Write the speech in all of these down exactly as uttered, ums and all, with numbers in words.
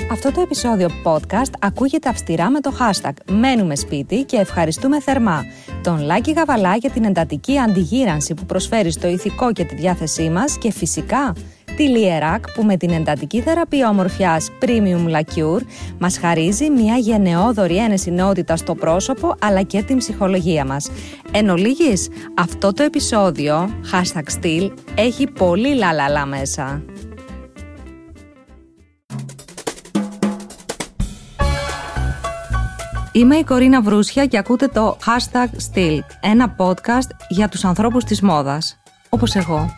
Αυτό το επεισόδιο podcast ακούγεται αυστηρά με το hashtag «Μένουμε σπίτι» και ευχαριστούμε θερμά τον Λάκη Γαβαλά για την εντατική αντιγύρανση που προσφέρει στο ηθικό και τη διάθεσή μας και φυσικά τη Lierac που με την εντατική θεραπεία ομορφιάς Premium Lacure μας χαρίζει μια γενναιόδορη ένεση νεότητα στο πρόσωπο αλλά και την ψυχολογία μας. Εν ολίγης, αυτό το επεισόδιο, hashtag still, έχει πολύ λαλαλά μέσα. Είμαι η Κορίνα Βρούσια και ακούτε το hashtag still, ένα podcast για τους ανθρώπους της μόδας, όπως εγώ.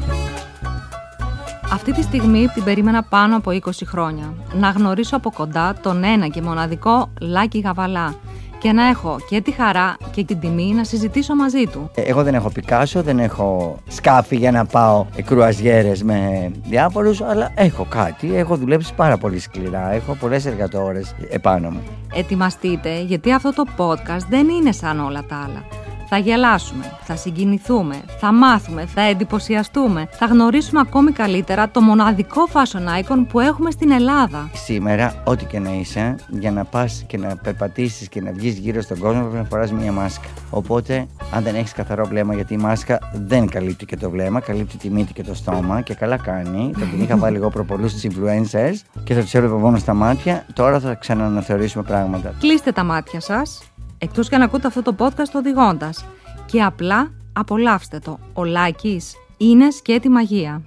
Αυτή τη στιγμή την περίμενα πάνω από είκοσι χρόνια. Να γνωρίσω από κοντά τον ένα και μοναδικό Λάκη Γαβαλά και να έχω και τη χαρά και την τιμή να συζητήσω μαζί του. Εγώ δεν έχω Πικάσο, δεν έχω σκάφη για να πάω κρουαζιέρες με διάφορους, αλλά έχω κάτι. Έχω δουλέψει πάρα πολύ σκληρά, έχω πολλές εργατόρες επάνω μου. Ετοιμαστείτε, γιατί αυτό το podcast δεν είναι σαν όλα τα άλλα. Θα γελάσουμε, θα συγκινηθούμε, θα μάθουμε, θα εντυπωσιαστούμε, θα γνωρίσουμε ακόμη καλύτερα το μοναδικό fashion icon που έχουμε στην Ελλάδα. Σήμερα, ό,τι και να είσαι, για να πας και να περπατήσεις και να βγεις γύρω στον κόσμο πρέπει να φοράς μια μάσκα. Οπότε, αν δεν έχεις καθαρό βλέμμα, γιατί η μάσκα δεν καλύπτει και το βλέμμα, καλύπτει τη μύτη και το στόμα και καλά κάνει. Θα την είχα βάλει εγώ προπολούς στους influencers και θα τους έβλεπα μόνο στα μάτια. Τώρα θα ξαναναθεωρήσουμε πράγματα. Κλείστε τα μάτια σας. Εκτός και να ακούτε αυτό το podcast οδηγώντας. Και απλά απολαύστε το. Ο Λάκης είναι σκέτη μαγεία.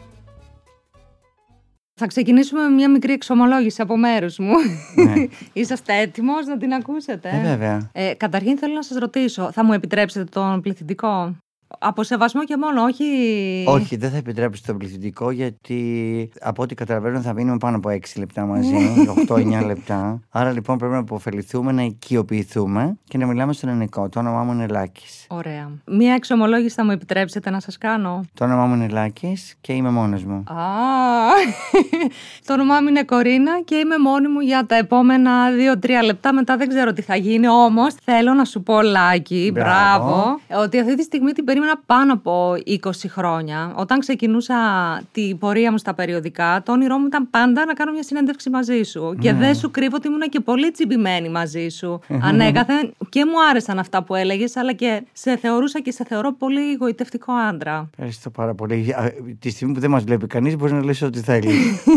Θα ξεκινήσουμε με μια μικρή εξομολόγηση από μέρους μου. Ναι. Είσαστε έτοιμος να την ακούσετε? Ε, βέβαια. Ε, καταρχήν θέλω να σας ρωτήσω, θα μου επιτρέψετε τον πληθυντικό? Από σεβασμό και μόνο, όχι. Όχι, δεν θα επιτρέψω το πληθυντικό, γιατί από ό,τι καταλαβαίνω θα μείνουμε πάνω από έξι λεπτά μαζί, οκτώ εννιά λεπτά. Άρα λοιπόν πρέπει να αποφεληθούμε, να οικειοποιηθούμε και να μιλάμε στον ελληνικό. Το όνομά μου είναι Λάκης. Ωραία. Μία εξομολόγηση θα μου επιτρέψετε να σας κάνω? Το όνομά μου είναι Λάκης και είμαι μόνος μου. Α, το όνομά μου είναι Κορίνα και είμαι μόνη μου για τα επόμενα δύο τρία λεπτά. Μετά δεν ξέρω τι θα γίνει. Όμως θέλω να σου πω, Λάκη, μπράβο, μπράβο ότι αυτή τη στιγμή την περίμενα πάνω από είκοσι χρόνια. Όταν ξεκινούσα την πορεία μου στα περιοδικά, το όνειρό μου ήταν πάντα να κάνω μια συνέντευξη μαζί σου. Mm. Και δεν σου κρύβω ότι ήμουν και πολύ τσιμπημένη μαζί σου. Ανέκαθεν και μου άρεσαν αυτά που έλεγες, αλλά και σε θεωρούσα και σε θεωρώ πολύ εγωιτευτικό άντρα. Ευχαριστώ πάρα πολύ. Τη στιγμή που δεν μας βλέπει κανείς, μπορεί να λες ό,τι θέλει.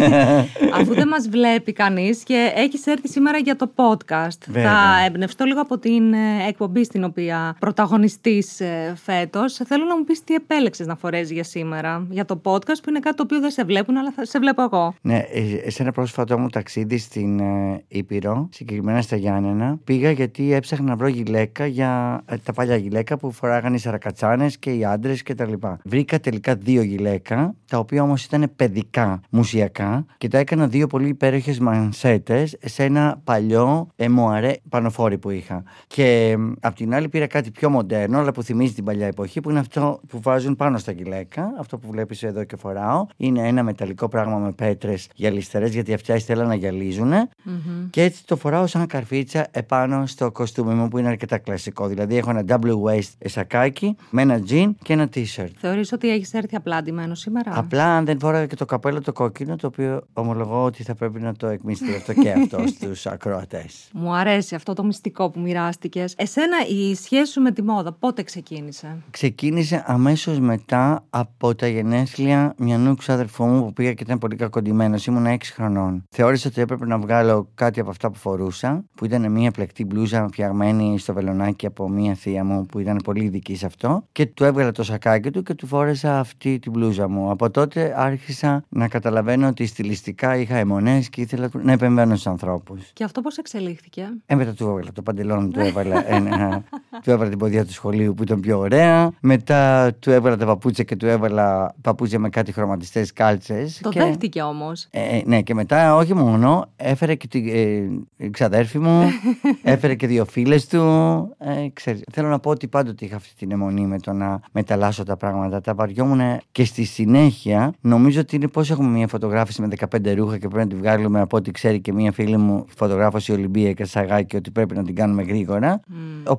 Αφού δεν μας βλέπει κανείς και έχεις έρθει σήμερα για το podcast, βέβαια, θα εμπνευστώ λίγο από την εκπομπή στην οποία πρωταγωνιστείς φέτος. Θέλω να μου πεις τι επέλεξες να φορέσεις για σήμερα, για το podcast που είναι κάτι το οποίο δεν σε βλέπουν, αλλά θα σε βλέπω εγώ. Ναι, σε ένα πρόσφατό μου ταξίδι στην ε, Ήπειρο, συγκεκριμένα στα Γιάννενα, πήγα γιατί έψαχνα να βρω γυλαίκα για ε, τα παλιά γυλαίκα που φοράγανε οι σαρακατσάνες και οι άντρες κτλ. Βρήκα τελικά δύο γυλαίκα, τα οποία όμως ήταν παιδικά, μουσιακά, και τα έκανα δύο πολύ υπέροχες μανσέτες σε ένα παλιό ε, μοαρέ πανοφόρι που είχα. Και ε, απ' την άλλη πήρα κάτι πιο μοντέρνο, αλλά που θυμίζει την παλιά εποχή, που είναι αυτό που βάζουν πάνω στα γυλαίκα. Αυτό που βλέπεις εδώ και φοράω. Είναι ένα μεταλλικό πράγμα με πέτρες γυαλιστερές, γιατί αυτιά ήθελα να γυαλίζουν. Mm-hmm. Και έτσι το φοράω σαν καρφίτσα επάνω στο κοστούμι μου, που είναι αρκετά κλασικό. Δηλαδή έχω ένα double waist σακάκι με ένα jean και ένα t-shirt. Θεωρείς ότι έχεις έρθει απλά ντυμένο σήμερα? Απλά αν δεν φόραγα και το καπέλο το κόκκινο, το οποίο ομολογώ ότι θα πρέπει να το εκμυστεί αυτό και αυτό στους ακροατές. Μου αρέσει αυτό το μυστικό που μοιράστηκες. Εσένα η σχέση σου με τη μόδα πότε ξεκίνησε? Ξεκίνησε αμέσως μετά από τα γενέθλια μιανού ξάδερφού μου που πήγα και ήταν πολύ κακοντημένος. Ήμουν έξι χρονών. Θεώρησα ότι έπρεπε να βγάλω κάτι από αυτά που φορούσα, που ήταν μια πλεκτή μπλούζα φτιαγμένη στο βελονάκι από μια θεία μου που ήταν πολύ ειδική σε αυτό, και του έβγαλα το σακάκι του και του φόρεσα αυτή την μπλούζα μου. Από τότε άρχισα να καταλαβαίνω ότι στιλιστικά είχα αιμονές και ήθελα να επεμβαίνω στους ανθρώπους. Και αυτό πώς εξελίχθηκε? Ε, μετά του έβγαλα το παντελόνι, του έβαλα, ένα, του έβαλα την ποδιά του σχολείου που ήταν πιο ωραία. Μετά του έβαλα τα παπούτσια και του έβαλα παπούτσια με κάτι χρωματιστές κάλτσες. Το και... δέχτηκε όμως. Ε, ναι, και μετά όχι μόνο, έφερε και την ε, ξαδέρφη μου, έφερε και δύο φίλες του. Ε, ξέρεις, θέλω να πω ότι πάντοτε είχα αυτή την αιμονή με το να μεταλλάσσω τα πράγματα. Τα βαριόμουν και στη συνέχεια νομίζω ότι είναι πώς έχουμε μια φωτογράφηση με δεκαπέντε ρούχα και πρέπει να τη βγάλουμε, από ό,τι ξέρει και μια φίλη μου φωτογράφος η Ολυμπία και σαγάκι, ότι πρέπει να την κάνουμε γρήγορα. Mm. Οπότε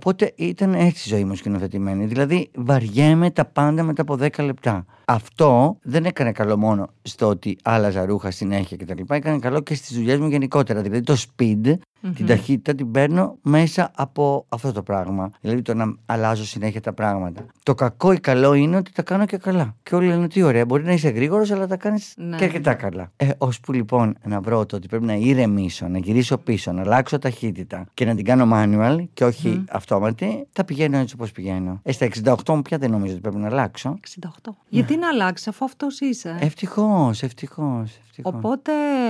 ήταν έτσι η ζωή μου σκηνοθετημένη. Δηλαδή, βαριέμαι τα πάντα μετά από δέκα λεπτά. Αυτό δεν έκανε καλό μόνο στο ότι άλλαζα ρούχα συνέχεια κτλ. Έκανε καλό και στις δουλειές μου γενικότερα. Δηλαδή, το speed, mm-hmm. την ταχύτητα την παίρνω μέσα από αυτό το πράγμα. Δηλαδή, το να αλλάζω συνέχεια τα πράγματα. Το κακό ή καλό είναι ότι τα κάνω και καλά. Και όλοι λένε τι ωραία, μπορεί να είσαι γρήγορος, αλλά τα κάνεις ναι. και αρκετά καλά. Ε, ώσπου λοιπόν να βρω το ότι πρέπει να ηρεμήσω, να γυρίσω πίσω, να αλλάξω ταχύτητα και να την κάνω manual και όχι mm. αυτόματη, θα πηγαίνω έτσι όπως πηγαίνω. Ε, στα εξήντα οκτώ μου πια δεν νομίζω ότι πρέπει να αλλάξω. εξήντα οκτώ. Γιατί να αλλάξει, αφού αυτός είσαι. Ευτυχώς, ευτυχώς. Οπότε,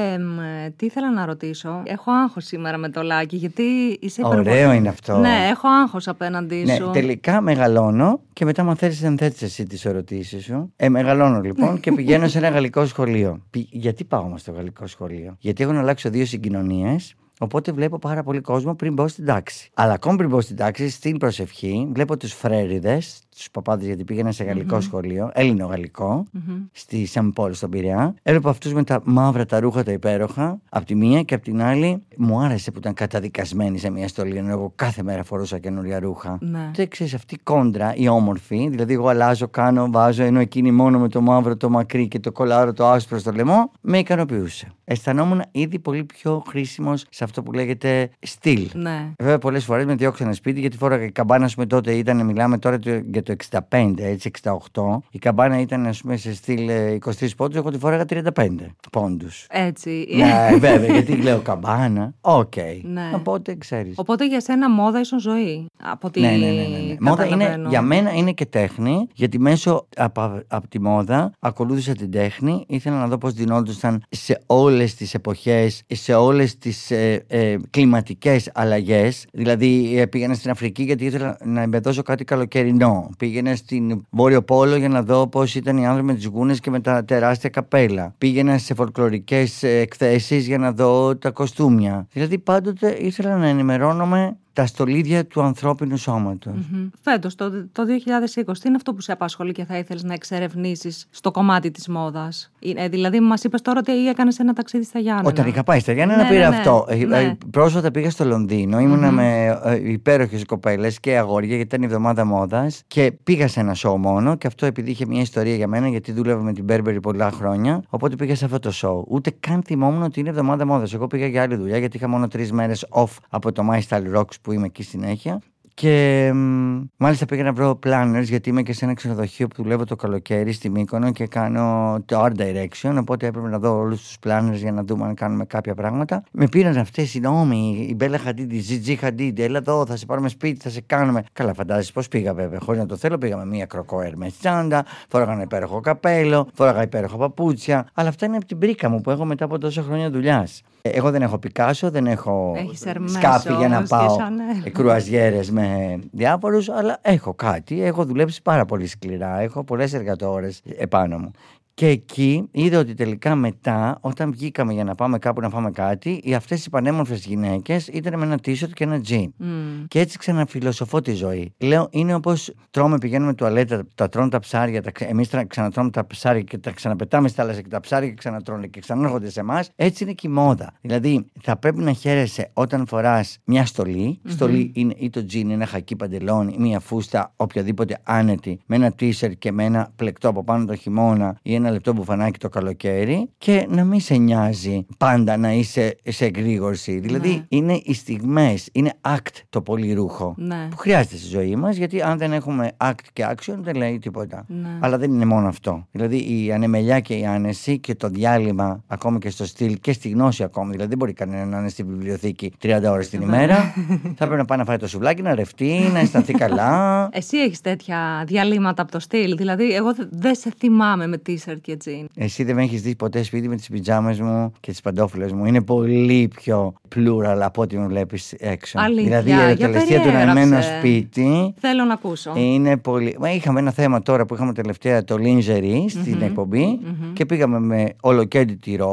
τι ήθελα να ρωτήσω. Έχω άγχος σήμερα με το Λάκη, γιατί είσαι υπερβολή. Ωραίο είναι αυτό. Ναι, έχω άγχος απέναντί ναι, σου. Τελικά μεγαλώνω και μετά, αν θέλεις, δεν θέτεις εσύ τις ερωτήσεις σου. Ε, μεγαλώνω λοιπόν και πηγαίνω σε ένα γαλλικό σχολείο. Πη... Γιατί πάω όμως στο γαλλικό σχολείο? Γιατί έχω να αλλάξω δύο συγκοινωνίες. Οπότε βλέπω πάρα πολύ κόσμο πριν μπω στην τάξη. Αλλά ακόμη πριν μπω στην τάξη, στην προσευχή, βλέπω τους φρέριδες, τους παπάδες, γιατί πήγαινα σε γαλλικό mm-hmm. σχολείο, Έλληνο-γαλλικό, mm-hmm. στη Σαμπόλ, στον Πειραιά. Έβλεπα αυτούς με τα μαύρα τα ρούχα τα υπέροχα, από τη μία, και από την άλλη μου άρεσε που ήταν καταδικασμένοι σε μια στολή, ενώ εγώ κάθε μέρα φορούσα καινούρια ρούχα. Ναι. Και ξέρεις, αυτή η κόντρα, η όμορφη, δηλαδή εγώ αλλάζω, κάνω, βάζω, ενώ εκείνη μόνο με το μαύρο, το μακρύ και το κολάρο, το άσπρο στο λαιμό, με ικανοποιούσε. Αισθανόμουν ήδη πολύ πιο χρήσιμος σε αυτό που λέγεται στυλ. Ναι. Βέβαια, πολλές φορές με διώξανε σπίτι, γιατί φόραγα η καμπάνα, ας πούμε, τότε ήταν, μιλάμε τώρα για το εξήντα πέντε, έτσι, εξήντα οκτώ. Η καμπάνα ήταν, ας πούμε, σε στυλ είκοσι τρεις πόντους, εγώ τη φόραγα τριάντα πέντε πόντους. Έτσι. Ναι, βέβαια, γιατί λέω καμπάνα. Οκ. Okay. Ναι. Οπότε ξέρεις. Οπότε για σένα μόδα ίσον ζωή. Από τη... Ναι, ναι, ναι, ναι, ναι. Μόδα είναι, για μένα είναι και τέχνη, γιατί μέσω από, από τη μόδα ακολούθησα την τέχνη. Ήθελα να δω πώς δινόντουσαν σε όλες τις εποχές, σε όλες τις ε, ε, κλιματικές αλλαγές. Δηλαδή, ε, πήγαινα στην Αφρική γιατί ήθελα να εμπεδώσω κάτι καλοκαιρινό. Πήγαινα στην Βόρειο Πόλο για να δω πώς ήταν οι άνθρωποι με τις γούνες και με τα τεράστια καπέλα. Πήγαινα σε φολκλωρικές εκθέσεις για να δω τα κοστούμια. Δηλαδή, πάντοτε ήθελα να ενημερώνομαι τα στολίδια του ανθρώπινου σώματος. Mm-hmm. Φέτος, το, το δύο χιλιάδες είκοσι, τι είναι αυτό που σε απασχολεί και θα ήθελες να εξερευνήσεις στο κομμάτι της μόδας? Ε, δηλαδή, μας είπες τώρα ότι έκανες ένα ταξίδι στα Γιάννενα. Όταν είχα πάει στα Γιάννενα, ναι, πήρα ναι, αυτό. Ναι. Ε, πρόσφατα πήγα στο Λονδίνο, ήμουνα mm-hmm. με ε, υπέροχες κοπέλες και αγόρια, γιατί ήταν η εβδομάδα μόδας. Και πήγα σε ένα show μόνο, και αυτό επειδή είχε μια ιστορία για μένα, γιατί δούλευα με την Burberry πολλά χρόνια. Οπότε πήγα σε αυτό το show. Ούτε καν θυμόμουν ότι είναι εβδομάδα μόδας. Εγώ πήγα για άλλη δουλειά, γιατί είχα μόνο τρεις μέρες off από το My Style Rocks που είμαι εκεί συνέχεια. Και μ, μάλιστα πήγα να βρω planners, γιατί είμαι και σε ένα ξενοδοχείο που δουλεύω το καλοκαίρι στη Μύκονο και κάνω το art direction. Οπότε έπρεπε να δω όλους τους planners για να δούμε αν κάνουμε κάποια πράγματα. Με πήραν αυτές οι νόμοι, η Μπέλα Χαντίντ, η Ζιτζί Χαντίντ, έλα εδώ, θα σε πάρουμε σπίτι, θα σε κάνουμε. Καλά, φαντάζεσαι πώς πήγα, βέβαια. Χωρίς να το θέλω, πήγα με μία κροκό Hermes τσάντα, φόραγα ένα υπέροχο καπέλο, φόραγα υπέροχα παπούτσια. Αλλά αυτά είναι από την πρίκα μου που έχω μετά από τόσα χρόνια δουλειάς. Εγώ δεν έχω Πικάσο, δεν έχω σκάφη για να πάω κρουαζιέρες με διάφορους, αλλά έχω κάτι. Έχω δουλέψει πάρα πολύ σκληρά, έχω πολλές εργατόρες επάνω μου. Και εκεί είδα ότι τελικά μετά, όταν βγήκαμε για να πάμε κάπου να φάμε κάτι, οι αυτές οι πανέμορφες γυναίκες ήταν με ένα t-shirt και ένα jean. Mm. Και έτσι ξαναφιλοσοφώ τη ζωή. Λέω, είναι όπως τρώμε, πηγαίνουμε τουαλέτα, τα τρώνε τα ψάρια, τα, εμείς ξανατρώμε τα ψάρια και τα ξαναπετάμε στη θάλασσα και τα ψάρια και ξανατρώνε και ξανάρχονται σε εμάς. Έτσι είναι και η μόδα. Δηλαδή, θα πρέπει να χαίρεσαι όταν φοράς μια στολή. Mm-hmm. Στολή είναι ή το jean, ένα χακί παντελόνι, μια φούστα, οποιαδήποτε άνετη, με ένα t-shirt και με ένα πλεκτό από πάνω το χειμώνα ή ένα λεπτό μπουφανάκι το καλοκαίρι, και να μην σε νοιάζει πάντα να είσαι σε εγρήγορση. Δηλαδή, ναι. είναι οι στιγμές, είναι act το πολυρούχο, ναι. που χρειάζεται στη ζωή μας, γιατί αν δεν έχουμε act και action δεν λέει τίποτα. Ναι. Αλλά δεν είναι μόνο αυτό. Δηλαδή, η ανεμελιά και η άνεση και το διάλειμμα, ακόμη και στο στυλ και στη γνώση ακόμη. Δηλαδή, δεν μπορεί κανένα να είναι στη βιβλιοθήκη τριάντα ώρες την ημέρα. Θα πρέπει να πάει να φάει το σουβλάκι, να ρευτεί, να αισθανθεί καλά. Εσύ έχεις τέτοια διαλύματα από το στυλ? Δηλαδή, εγώ δεν σε θυμάμαι με t-shirt και jean. Εσύ δεν με έχεις δει ποτέ σπίτι με τις πιτζάμες μου και τις παντόφλες μου. Είναι πολύ πιο plural από ό,τι με βλέπεις έξω. Αλήθεια, δηλαδή η ερωτελεστία του να μένω σπίτι. Θέλω να ακούσω. Είναι πολύ. Μα είχαμε ένα θέμα τώρα που είχαμε τελευταία, το lingerie στην mm-hmm, εκπομπή, mm-hmm. και πήγαμε με ολοκέντητη ρόμπα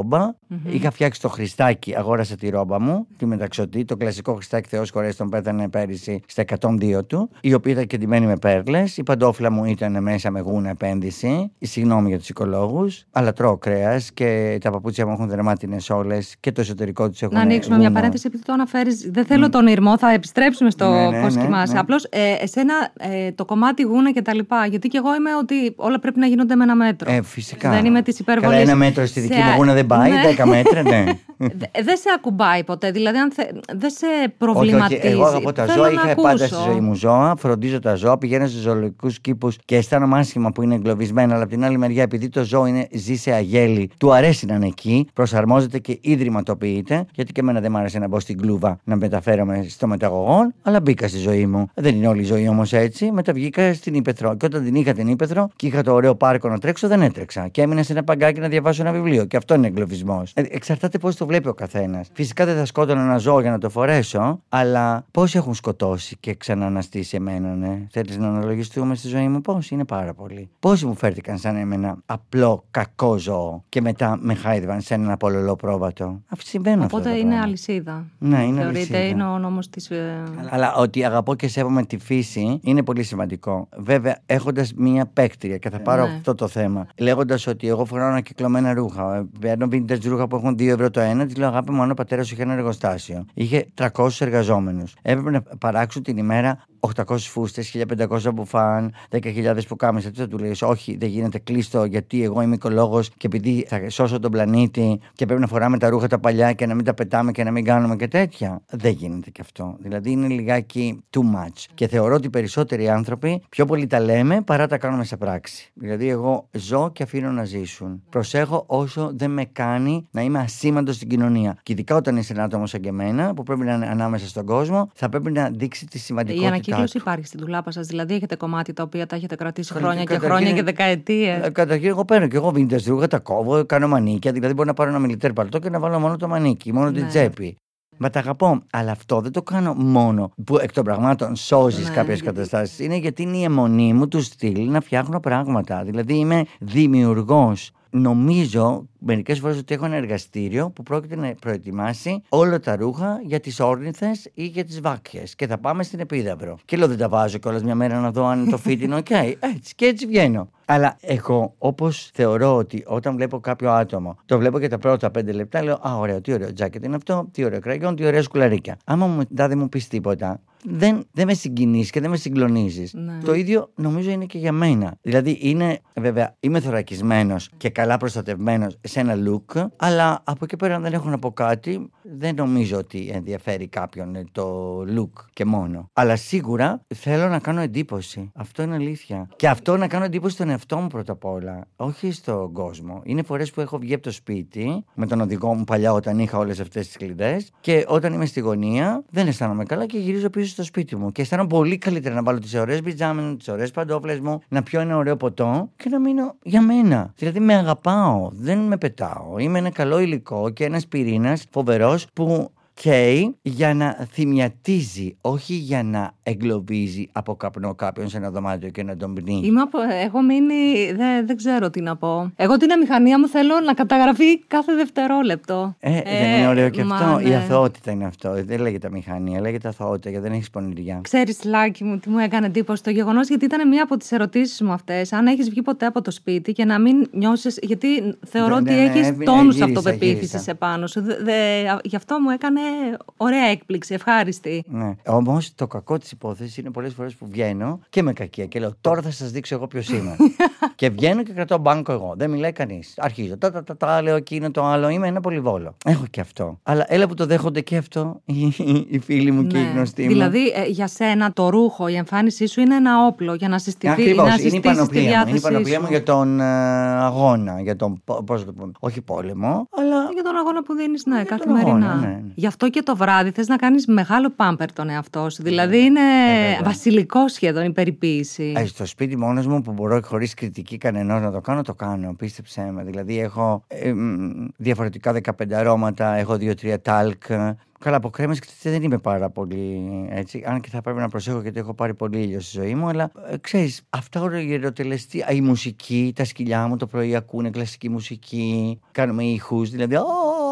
Mm-hmm. Είχα φτιάξει το Χριστάκι, αγόρασα τη ρόμπα μου, τη μεταξωτή, το κλασικό Χριστάκι, Θεός χωρέσει τον πέθανε πέρυσι στα εκατόν δύο του, η οποία ήταν κεντυμένη με πέρλες. Η παντόφλα μου ήταν μέσα με γούνα επένδυση. Συγγνώμη για τους οικολόγους, αλλά τρώω κρέας και τα παπούτσια μου έχουν δερμάτινες όλες και το εσωτερικό τους έχουν. Να ανοίξουμε γούνα. Μια παρένθεση, επειδή το αναφέρεις. Δεν θέλω mm. τον ήρμο, θα επιστρέψουμε στο ναι, ναι, πώς ναι, κοιμάσαι. ναι. Απλώς ε, εσένα ε, το κομμάτι γούνα και τα λοιπά. Γιατί και εγώ είμαι ότι όλα πρέπει να γίνονται με ένα μέτρο. Ε, φυσικά. Δεν είμαι της υπερβολής. Καλά, ένα μέτρο στη δική σε... μου γούνα δεν πάει, ναι. δέκα μέτρα, ναι. Δεν σε ακουμπάει ποτέ, δηλαδή αν θε... δεν σε προβληματίζει. Όχι, όχι. Εγώ αγαπώ τα ζώα, είχα ακούσω. πάντα στη ζωή μου ζώα, φροντίζω τα ζώα, πηγαίνω σε ζωολογικούς κήπους και αισθάνομαι άσχημα που είναι εγκλωβισμένα. Αλλά από την άλλη μεριά, επειδή το ζώο είναι, ζει σε αγέλη, του αρέσει να είναι εκεί, προσαρμόζεται και ιδρυματοποιείται. Γιατί και εμένα δεν μ' άρεσε να μπω στην κλούβα να μεταφέρομαι στο μεταγωγόν, αλλά μπήκα στη ζωή μου. Δεν είναι όλη η ζωή όμως έτσι. Μετά βγήκα στην Ήπεθρο. Και όταν την είχα την Ήπεθρο και είχα το ωραίο πάρκο να τρέξω, δεν έτρεξα. Και έμεινα σε ένα παγκάκι να διαβάσω ένα βιβλίο. Και αυτό είναι εγκλωβισμός. Ε, εξαρτάται πώς το βλέπει ο καθένας. Φυσικά δεν θα σκότωνα ένα ζώο για να το φορέσω, αλλά πόσοι έχουν σκοτώσει και ξανααναστήσει εμένα, ναι. Θέλεις να αναλογιστούμε στη ζωή μου πώς? Είναι πάρα πολύ. Πόσοι μου φέρθηκαν σαν ένα απλό κακό ζώο και μετά με χάιδευαν σε ένα πολολό πρόβατο. Αυτό συμβαίνει. Οπότε αυτό είναι αλυσίδα. Ναι, είναι Θεωρείται, αλυσίδα. είναι ο νόμος της. Αλλά, αλλά ότι αγαπώ και σέβομαι τη φύση είναι πολύ σημαντικό. Βέβαια, έχοντας μία παίκτρια, και θα πάρω ναι. αυτό το θέμα, λέγοντας ότι εγώ φοράω ανακυκλωμένα ρούχα. Παίρνω vintage ρούχα που έχουν δύο ευρώ το ένα, τη λέω αγάπη μου, αν ο πατέρας σου είχε ένα εργοστάσιο. Είχε τριακόσιους εργαζόμενους. Έπρεπε να παράξουν την ημέρα οκτακόσιες φούστες, χίλια πεντακόσια μπουφάν, δέκα χιλιάδες πουκάμισα. Τι θα του λέει? Όχι, δεν γίνεται, κλείστο, γιατί εγώ είμαι οικολόγος και επειδή θα σώσω τον πλανήτη και πρέπει να φοράμε τα ρούχα τα παλιά και να μην τα πετάμε και να μην κάνουμε και τέτοια. Δεν γίνεται και αυτό. Δηλαδή είναι λιγάκι too much. Και θεωρώ ότι οι περισσότεροι άνθρωποι πιο πολύ τα λέμε παρά τα κάνουμε σε πράξη. Δηλαδή, εγώ ζω και αφήνω να ζήσουν. Προσέχω όσο δεν με κάνει να είμαι ασήμαντος στην κοινωνία. Και ειδικά όταν είσαι ένα άτομο σαν και εμένα, που πρέπει να είναι ανάμεσα στον κόσμο, θα πρέπει να δείξει τη σημαντικότητα. Η ανακύκλωση υπάρχει στην ντουλάπα σας, δηλαδή έχετε κομμάτια τα οποία τα έχετε κρατήσει χρόνια και χρόνια και δεκαετίες. Καταρχήν, εγώ παίρνω και εγώ vintage ρούχα, τα κόβω, κάνω μανίκια. Δηλαδή, μπορώ να πάρω ένα μιλιτέρ παλτό και να βάλω μόνο το μανίκι, μόνο την τσέπη. Μα τα αγαπώ. Αλλά αυτό δεν το κάνω μόνο που εκ των πραγμάτων σώζεις ναι, κάποιες γιατί... καταστάσεις. Είναι γιατί είναι η αιμονή μου του στυλ να φτιάχνω πράγματα. Δηλαδή είμαι δημιουργός. Νομίζω μερικές φορές ότι έχω ένα εργαστήριο που πρόκειται να προετοιμάσει όλα τα ρούχα για τις όρνηθες ή για τις βάκχες. Και θα πάμε στην Επίδαυρο. Και λέω δεν τα βάζω κιόλας μια μέρα να δω αν το φίτ είναι οκ. Okay. Έτσι και έτσι βγαίνω. Αλλά εγώ, όπως θεωρώ ότι όταν βλέπω κάποιο άτομο, το βλέπω και τα πρώτα πέντε λεπτά, λέω α, ωραίο, τι ωραίο τζάκετ είναι αυτό, τι ωραίο κραγιόν, τι ωραία σκουλαρίκια. Άμα μου δεν μου πεις τίποτα, δεν, δεν με συγκινείς και δεν με συγκλονίζεις. Ναι. Το ίδιο νομίζω είναι και για μένα. Δηλαδή, είναι, βέβαια, είμαι θωρακισμένος και καλά προστατευμένος σε ένα look, αλλά από εκεί πέρα, αν δεν έχω να πω κάτι, δεν νομίζω ότι ενδιαφέρει κάποιον το look και μόνο. Αλλά σίγουρα θέλω να κάνω εντύπωση. Αυτό είναι αλήθεια. Και αυτό να κάνω εντύπωση στον εαυτό μου πρώτα απ' όλα, όχι στον κόσμο. Είναι φορές που έχω βγει από το σπίτι με τον οδηγό μου παλιά όταν είχα όλες αυτές τις κλειδές και όταν είμαι στη γωνία δεν αισθάνομαι καλά και γυρίζω πίσω στο σπίτι μου. Και αισθάνομαι πολύ καλύτερα να βάλω τις ωραίες πιτζάμες, τις ωραίες παντόφλες μου, να πιω ένα ωραίο ποτό και να μείνω για μένα. Δηλαδή με αγαπάω, δεν με πετάω. Είμαι ένα καλό υλικό και ένας πυρήνας φοβερός που καίει για να θυμιατίζει, όχι για να εγκλωβίζει από καπνό κάποιον σε ένα δωμάτιο και να τον πνίγει. Είμαι από... Έχω μείνει. Δεν, δεν ξέρω τι να πω. Εγώ την αμηχανία μου θέλω να καταγραφεί κάθε δευτερόλεπτο. Ε, ε δεν είναι ωραίο και αυτό. Ναι. Η αθωότητα είναι αυτό. Δεν λέγεται αμηχανία, λέγεται αθωότητα γιατί δεν έχει πονηριά. Ξέρεις, Λάκη μου, τι μου έκανε εντύπωση το γεγονός, γιατί ήταν μία από τις ερωτήσεις μου αυτές. Αν έχεις βγει ποτέ από το σπίτι και να μην νιώσεις. Γιατί θεωρώ ναι, ότι ναι, έχεις ναι, τόνους αυτοπεποίθησης επάνω σου. Δε, δε, γι' αυτό μου έκανε. Ωραία έκπληξη, ευχάριστη. Ναι. Όμως το κακό της υπόθεσης είναι πολλές φορές που βγαίνω και με κακία και λέω τώρα θα σας δείξω εγώ ποιος είμαι. Και βγαίνω και κρατάω μπάνκο εγώ. Δεν μιλάει κανείς. Αρχίζω. Τα, τα, τα, τα, λέω εκείνο το άλλο. Είμαι ένα πολυβόλο. Έχω και αυτό. Αλλά έλα που το δέχονται και αυτό οι φίλοι μου ναι. και οι γνωστοί μου. Δηλαδή ε, για σένα το ρούχο, η εμφάνισή σου είναι ένα όπλο για να συστηθεί. Ακριβώς. Να είναι η πανοπλία μου. Είναι η πανοπλία μου για τον ε, αγώνα. Για τον, πώς το πω, όχι πόλεμο, αλλά. Για τον αγώνα που δίνεις, ναι, καθημερινά. Ναι, ναι. Γι' αυτό και το βράδυ θες να κάνεις μεγάλο πάμπερ τον εαυτό σου. Δηλαδή είναι ε, βασιλικό σχεδόν η περιποίηση. Ε, στο σπίτι μόνος μου που μπορώ χωρίς κριτική κανενός να το κάνω, το κάνω. Πίστεψέ με. Δηλαδή έχω ε, διαφορετικά δεκαπέντε αρώματα, έχω δύο-τρία τάλκ. Καλά, από κρέμες δεν είμαι πάρα πολύ έτσι. Αν και θα πρέπει να προσέχω γιατί έχω πάρει πολύ ήλιο στη ζωή μου. Αλλά ε, ξέρεις, αυτά όλα γεροτελεστή. Η μουσική, τα σκυλιά μου το πρωί ακούνε κλασική μουσική. Κάνουμε ήχους. Δηλαδή,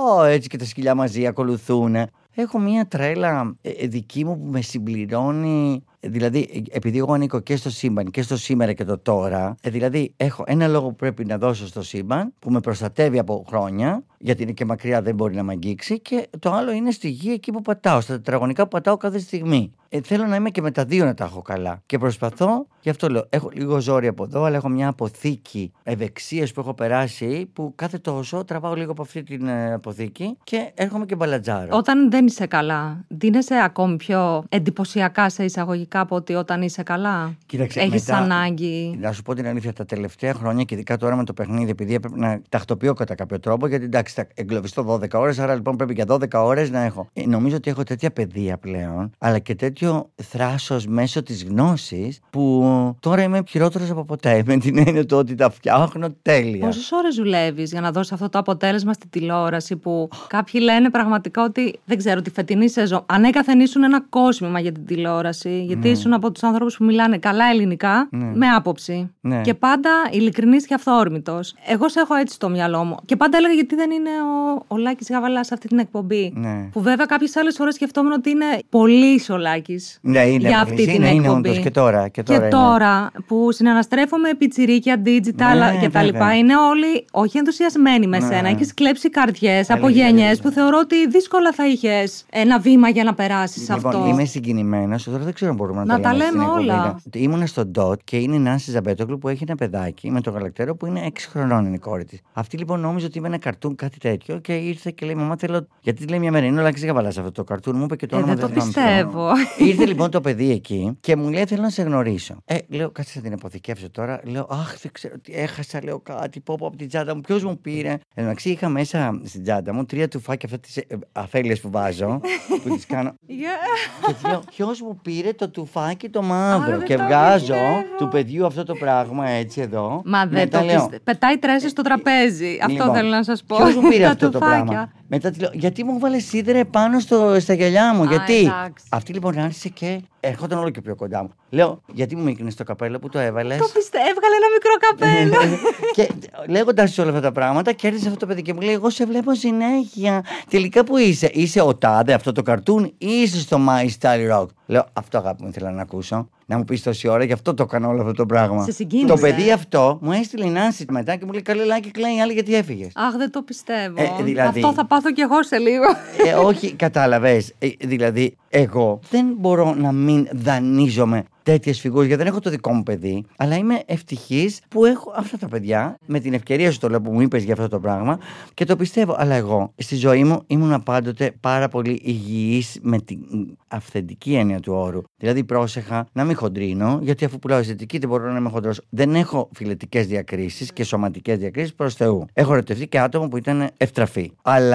Ω, έτσι και τα σκυλιά μαζί ακολουθούν. Έχω μια τρέλα ε, δική μου που με συμπληρώνει. Δηλαδή, επειδή εγώ ανήκω και στο σύμπαν και στο σήμερα και το τώρα, ε, δηλαδή έχω ένα λόγο που πρέπει να δώσω στο σύμπαν που με προστατεύει από χρόνια, γιατί είναι και μακριά, δεν μπορεί να με αγγίξει, και το άλλο είναι στη γη εκεί που πατάω, στα τετραγωνικά που πατάω κάθε στιγμή. Ε, θέλω να είμαι και με τα δύο να τα έχω καλά. Και προσπαθώ, γι' αυτό λέω, έχω λίγο ζόρι από εδώ, αλλά έχω μια αποθήκη ευεξίες που έχω περάσει, που κάθε τόσο τραβάω λίγο από αυτή την ε, αποθήκη και έρχομαι και μπαλατζάρω. Όταν δεν είσαι καλά, δίνεσαι ακόμη πιο εντυπωσιακά σε εισαγωγικά από ότι όταν είσαι καλά? Κοίταξε, έχεις μετά, ανάγκη? Να σου πω την αλήθεια, τα τελευταία χρόνια και ειδικά τώρα με το παιχνίδι, επειδή έπρεπε να τακτοποιώ κατά κάποιο τρόπο, γιατί εντάξει, θα εγκλωβιστώ δώδεκα ώρες, άρα λοιπόν πρέπει για δώδεκα ώρες να έχω. Ε, νομίζω ότι έχω τέτοια παιδεία πλέον, αλλά και τέτοιο θράσος μέσω της γνώσης, που τώρα είμαι χειρότερος από ποτέ. Με την έννοια του ότι τα φτιάχνω τέλεια. Πόσες ώρες δουλεύεις για να δώσεις αυτό το αποτέλεσμα στη τηλεόραση, που κάποιοι λένε πραγματικά ότι δεν ξέρω, τη φετινή σεζόν ανέκαθεν ήσουν ένα κόσμημα για την τηλεόραση, γιατί ναι. ήσουν από τους ανθρώπους που μιλάνε καλά ελληνικά, ναι. με άποψη. Ναι. Και πάντα ειλικρινής και αυθόρμητος. Εγώ σε έχω έτσι στο μυαλό μου. Και πάντα έλεγα γιατί δεν είναι ο, ο Λάκης Γαβαλάς σε αυτή την εκπομπή. Ναι. Που βέβαια κάποιες άλλες φορές σκεφτόμουν ότι είναι πολύ ο Λάκης ναι, είναι, για αυτή είναι, την είναι, εκπομπή. Είναι, και τώρα, και τώρα, και τώρα που συναναστρέφομαι πιτσιρίκια, digital ναι, και τα λοιπά, είναι όλοι όχι ενθουσιασμένοι με ναι. σένα. Έχεις κλέψει καρδιές από γενιές που θεωρώ ότι δύσκολα θα είχες ένα βήμα για να περάσεις λοιπόν, αυτό. Είμαι συγκινημένος, τώρα δεν ξέρω αν μπορούμε να, να τα λέμε, λέμε όλα. Ήμουνα στο ντοτ και είναι η Νάνση Ζαμπέτογλου που έχει ένα παιδάκι με το γαλακτέρο που είναι έξι χρονών, είναι η κόρη της. Αυτή λοιπόν νόμιζε ότι είμαι ένα καρτούν, κάτι τέτοιο, και ήρθε και λέει: Μαμά, θέλω. Γιατί λέει μια μέρα είναι ο Λάκης Γαβαλάς αυτό το καρτούν, μου είπε και το ε, όνομα δεν το πιστεύω. Ήρθε λοιπόν το παιδί εκεί και μου λέει: Θέλω να σε γνωρίσω. Ε, λέω: Κάτσε να την αποθηκεύσω τώρα. Λέω: Αχ, δεν ξέρω τι έχασα, λέω κάτι. Πω, πω από την τσάντα μου, ποιο μου πήρε. Εν μεταξύ είχα μέσα στην τσάντα μου τρία τουφάκια αυτά τι αφέλειες που βάζω, που τις κάνω. Yeah. Και λέω: Ποιο μου πήρε το τουφάκι το μαύρο? Άρα, και βγάζω πιστεύω. Του παιδιού αυτό το πράγμα έτσι εδώ. Μα δεν το πιστεύω. Πετάει τρέσσες στο τραπέζι. Αυτό λοιπόν, θέλω να σας πω. Ποιος μου πήρε αυτό το πράγμα? Μετά τη λέω: Γιατί μου βάλε σίδερα πάνω στο, στα γυαλιά μου? Α, γιατί? Εντάξει. Αυτή λοιπόν άρχισε και ερχόταν όλο και πιο κοντά μου. Λέω: Γιατί μου μίκνες το καπέλο που το έβαλες? Το πιστεύω, έβγαλε ένα μικρό καπέλο. Και λέγοντας όλα αυτά τα πράγματα, κέρδισε αυτό το παιδί και μου λέει: Εγώ σε βλέπω συνέχεια. Τελικά που είσαι? Είσαι ο τάδε αυτό το καρτούν ή είσαι στο My Style Rock? Λέω: Αυτό αγάπη μου ήθελα να ακούσω. Να μου πεις τόση ώρα, γι' αυτό το έκανα όλο αυτό το πράγμα. Σε συγκίνησε. Το παιδί αυτό μου έστειλε η Νάνση μετά και μου λέει: Καλέ Λάκη, κλαίει άλλη γιατί έφυγες. Αχ, δεν το πιστεύω. Ε, δηλαδή, αυτό θα πάθω κι εγώ σε λίγο. Ε, όχι, κατάλαβες. Ε, δηλαδή, εγώ δεν μπορώ να μην δανείζομαι τέτοιες φιγούρες, γιατί δεν έχω το δικό μου παιδί, αλλά είμαι ευτυχής που έχω αυτά τα παιδιά. Με την ευκαιρία σου το λέω που μου είπες για αυτό το πράγμα και το πιστεύω. Αλλά εγώ στη ζωή μου ήμουν πάντοτε πάρα πολύ υγιής με την αυθεντική έννοια του όρου. Δηλαδή, πρόσεχα να μην χοντρίνω, γιατί αφού πουλάω αισθητική δεν μπορώ να είμαι χοντρός. Δεν έχω φιλετικές διακρίσεις και σωματικές διακρίσεις προς Θεού. Έχω ερωτευτεί και άτομο που ήταν ευτραφή.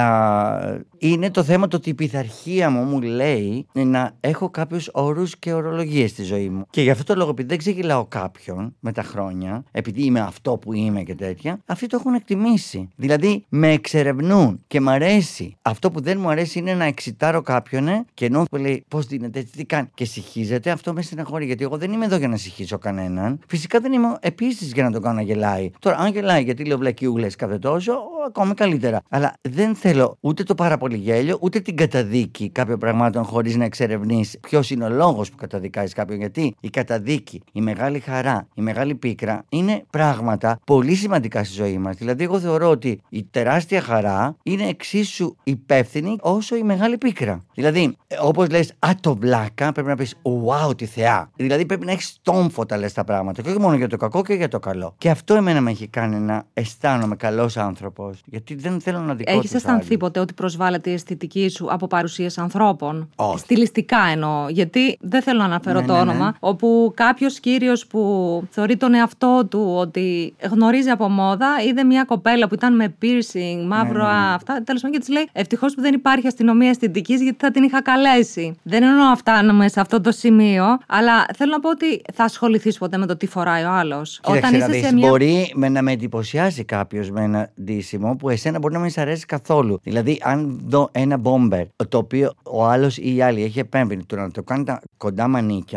Αλλά είναι το θέμα το ότι η πειθαρχία μου μου λέει να έχω κάποιους όρους και ορολογίες στη ζωή μου. Και γι' αυτό το λόγο, επειδή δεν ξεγελάω κάποιον με τα χρόνια, επειδή είμαι αυτό που είμαι και τέτοια, αυτοί το έχουν εκτιμήσει. Δηλαδή, με εξερευνούν και μ' αρέσει. Αυτό που δεν μου αρέσει είναι να εξητάρω κάποιον ε, και ενώ που λέει πώς δίνεται έτσι, τι κάνει. Και συγχύζεται, αυτό με στεναχωρεί, γιατί εγώ δεν είμαι εδώ για να συγχύσω κανέναν. Φυσικά δεν είμαι επίσης για να τον κάνω να γελάει. Τώρα, αν γελάει γιατί λέω βλακιούλες κάθε τόσο, ακόμη καλύτερα. Αλλά δεν θέλω ούτε το πάρα πολύ γέλιο, ούτε την καταδίκη κάποιων πραγμάτων χωρίς να εξερευνείς ποιος είναι ο λόγος που καταδικάζεις κάποιον. Γιατί η καταδίκη, η μεγάλη χαρά, η μεγάλη πίκρα είναι πράγματα πολύ σημαντικά στη ζωή μας. Δηλαδή, εγώ θεωρώ ότι η τεράστια χαρά είναι εξίσου υπεύθυνη όσο η μεγάλη πίκρα. Δηλαδή, όπως λες, α, το βλάκα, πρέπει να πεις, wow, τη θεά. Δηλαδή, πρέπει να έχεις τόμφο όταν λες τα πράγματα. Και όχι μόνο για το κακό και για το καλό. Και αυτό εμένα με έχει κάνει να αισθάνομαι καλός άνθρωπος. Γιατί δεν θέλω να δικαιώσω. Έχεις αισθανθεί ποτέ ότι προσβάλλεται η αισθητική σου από παρουσίες ανθρώπων? Όχι. Στιλιστικά εννοώ. Γιατί δεν θέλω να αναφέρω ναι, το ναι, όνομα. Ναι. Όπου κάποιος κύριος που θεωρεί τον εαυτό του ότι γνωρίζει από μόδα, είδε μια κοπέλα που ήταν με piercing, μαύρο, ναι, ναι, ναι. αυτά. Τέλος πάντων, και της λέει: Ευτυχώς που δεν υπάρχει αστυνομία αισθητικής, γιατί θα την είχα καλέσει. Δεν εννοώ να φτάνουμε σε αυτό το σημείο, αλλά θέλω να πω ότι θα ασχοληθείς ποτέ με το τι φοράει ο άλλος. Κοίταξε, Όταν είσαι δεις, σε μια. Μπορεί με να με εντυπωσιάσει κάποιος με ένα ντύσιμο που εσένα μπορεί να μην σ' αρέσει καθόλου. Δηλαδή, αν δω ένα μπόμπερ, το οποίο ο άλλος ή η άλλη έχει επέμβει, του να το κάνει τα κοντά μανίκια και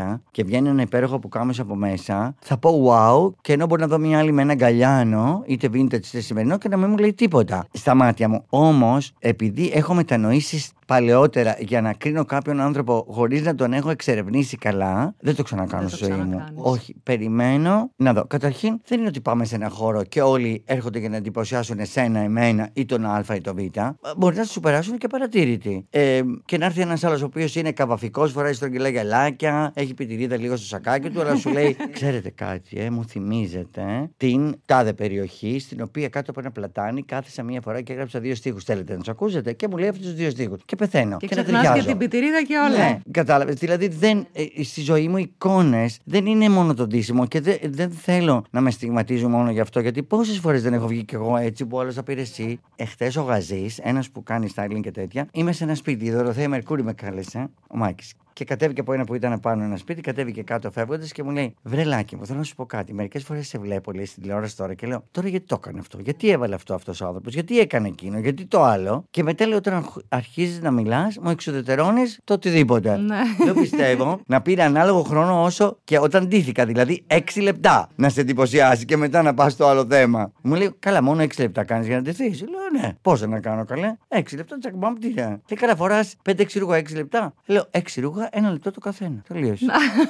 βγαίνει ένα υπέροχο πουκάμισο από μέσα, θα πω wow, και ενώ μπορεί να δω μια άλλη με ένα γκαλιάνο, είτε vintage είτε σημερινό, και να μην μου λέει τίποτα στα μάτια μου. Όμως, επειδή έχω μετανοήσει παλαιότερα για να κρίνω κάποιον άνθρωπο χωρίς να τον έχω εξερευνήσει καλά, δεν το ξανακάνω στη ζωή μου. Όχι, περιμένω να δω. Καταρχήν, δεν είναι ότι πάμε σε ένα χώρο και όλοι έρχονται για να εντυπωσιάσουν εσένα, εμένα ή τον Α ή τον Β. Μπορεί να σου περάσουν και παρατήρητοι. Ε, και να έρθει ένας άλλος ο οποίος είναι καβαφικός, φοράει στρογγυλά γυαλάκια, έχει πιτηρίδα λίγο στο σακάκι του, αλλά σου λέει: ξέρετε κάτι, ε, μου θυμίζετε την τάδε περιοχή στην οποία κάτω από ένα πλατάνι κάθισα μία φορά και έγραψα δύο στίχους. Θέλετε να του ακούσετε? Και μου λέει αυτούς τους δύο στίχους. Και πεθαίνω. Και, και ξεχνάς και την πιτηρίδα και όλα. Ναι, κατάλαβες. Δηλαδή, δεν, ε, στη ζωή μου εικόνες δεν είναι μόνο το ντύσιμο και δεν, δεν θέλω να με στιγματίζουν μόνο γι' αυτό. Γιατί πόσες φορές δεν έχω βγει κι εγώ έτσι που όλος θα πήρε εσύ. Εχθές ο Γαζής, ένας που κάνει styling και τέτοια, είμαι σε ένα σπίτι. Η Δωροθέα Μερκούρη με κάλεσε, ο Μάκης. Και κατέβηκε από ένα που ήταν πάνω ένα σπίτι, κατέβηκε κάτω φεύγοντας και μου λέει: βρελάκι μου, θέλω να σου πω κάτι. Μερικές φορές σε βλέπω, λέει, στην τηλεόραση τώρα και λέω: τώρα γιατί το έκανε αυτό, γιατί έβαλε αυτό αυτός ο άνθρωπος, γιατί έκανε εκείνο, γιατί το άλλο. Και μετά λέω: όταν αρχίζεις να μιλάς, μου εξουδετερώνεις το οτιδήποτε. Δεν πιστεύω να πήρε ανάλογο χρόνο όσο και όταν ντύθηκα, δηλαδή έξι λεπτά να σε εντυπωσιάσει και μετά να πας στο άλλο θέμα. Μου λέει: καλά, μόνο έξι λεπτά κάνεις για να ντυθείς. Λέω: ναι, πόσο να κάνω, καλέ. έξι λεπτά, τσακμπάμ, τι είναι. Λέει: καλά, φοράς πέντε έξι ρούχα έξι λεπτά. Λέω: έξι ρούχα. Ένα λεπτό το καθένα. Τελείωσε.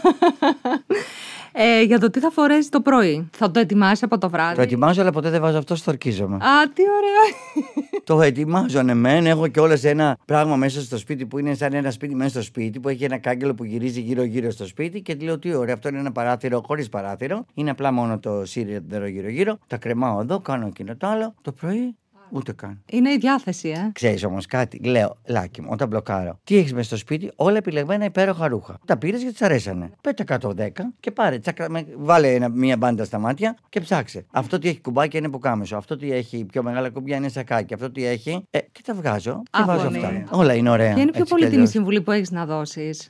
ε, για το τι θα φορέσει το πρωί. Θα το ετοιμάσει από το βράδυ. Το ετοιμάζω, αλλά ποτέ δεν βάζω αυτό, στορκίζομαι. Α, τι ωραία. Το ετοιμάζω, ναι, μεν. Έχω και όλες ένα πράγμα μέσα στο σπίτι που είναι σαν ένα σπίτι μέσα στο σπίτι, που έχει ένα κάγκελο που γυρίζει γύρω-γύρω στο σπίτι και λέω: τι ωραία, αυτό είναι ένα παράθυρο χωρίς παράθυρο. Είναι απλά μόνο το σίδερο γύρω-γύρω. Τα κρεμάω εδώ, κάνω εκείνο το άλλο. Το πρωί. Ούτε καν. Είναι η διάθεση, ε. Ξέρεις όμως κάτι, λέω, Λάκη μου, όταν μπλοκάρω, τι έχεις μέσα στο σπίτι, όλα επιλεγμένα υπέροχα ρούχα. Τα πήρες γιατί της αρέσανε. Πέτα κάτω δέκα και πάρε, τσακρα, με, βάλε ένα, μία μπάντα στα μάτια και ψάξε. Αυτό τι έχει κουμπάκια είναι πουκάμισο. Αυτό τι έχει πιο μεγάλα κουμπιά είναι σακάκι. Αυτό τι έχει. Ε, και τα βγάζω και Α, βάζω ναι. αυτά. Όλα είναι ωραία. Ποια είναι η πιο πολύτιμη συμβουλή που έχεις να δώσεις?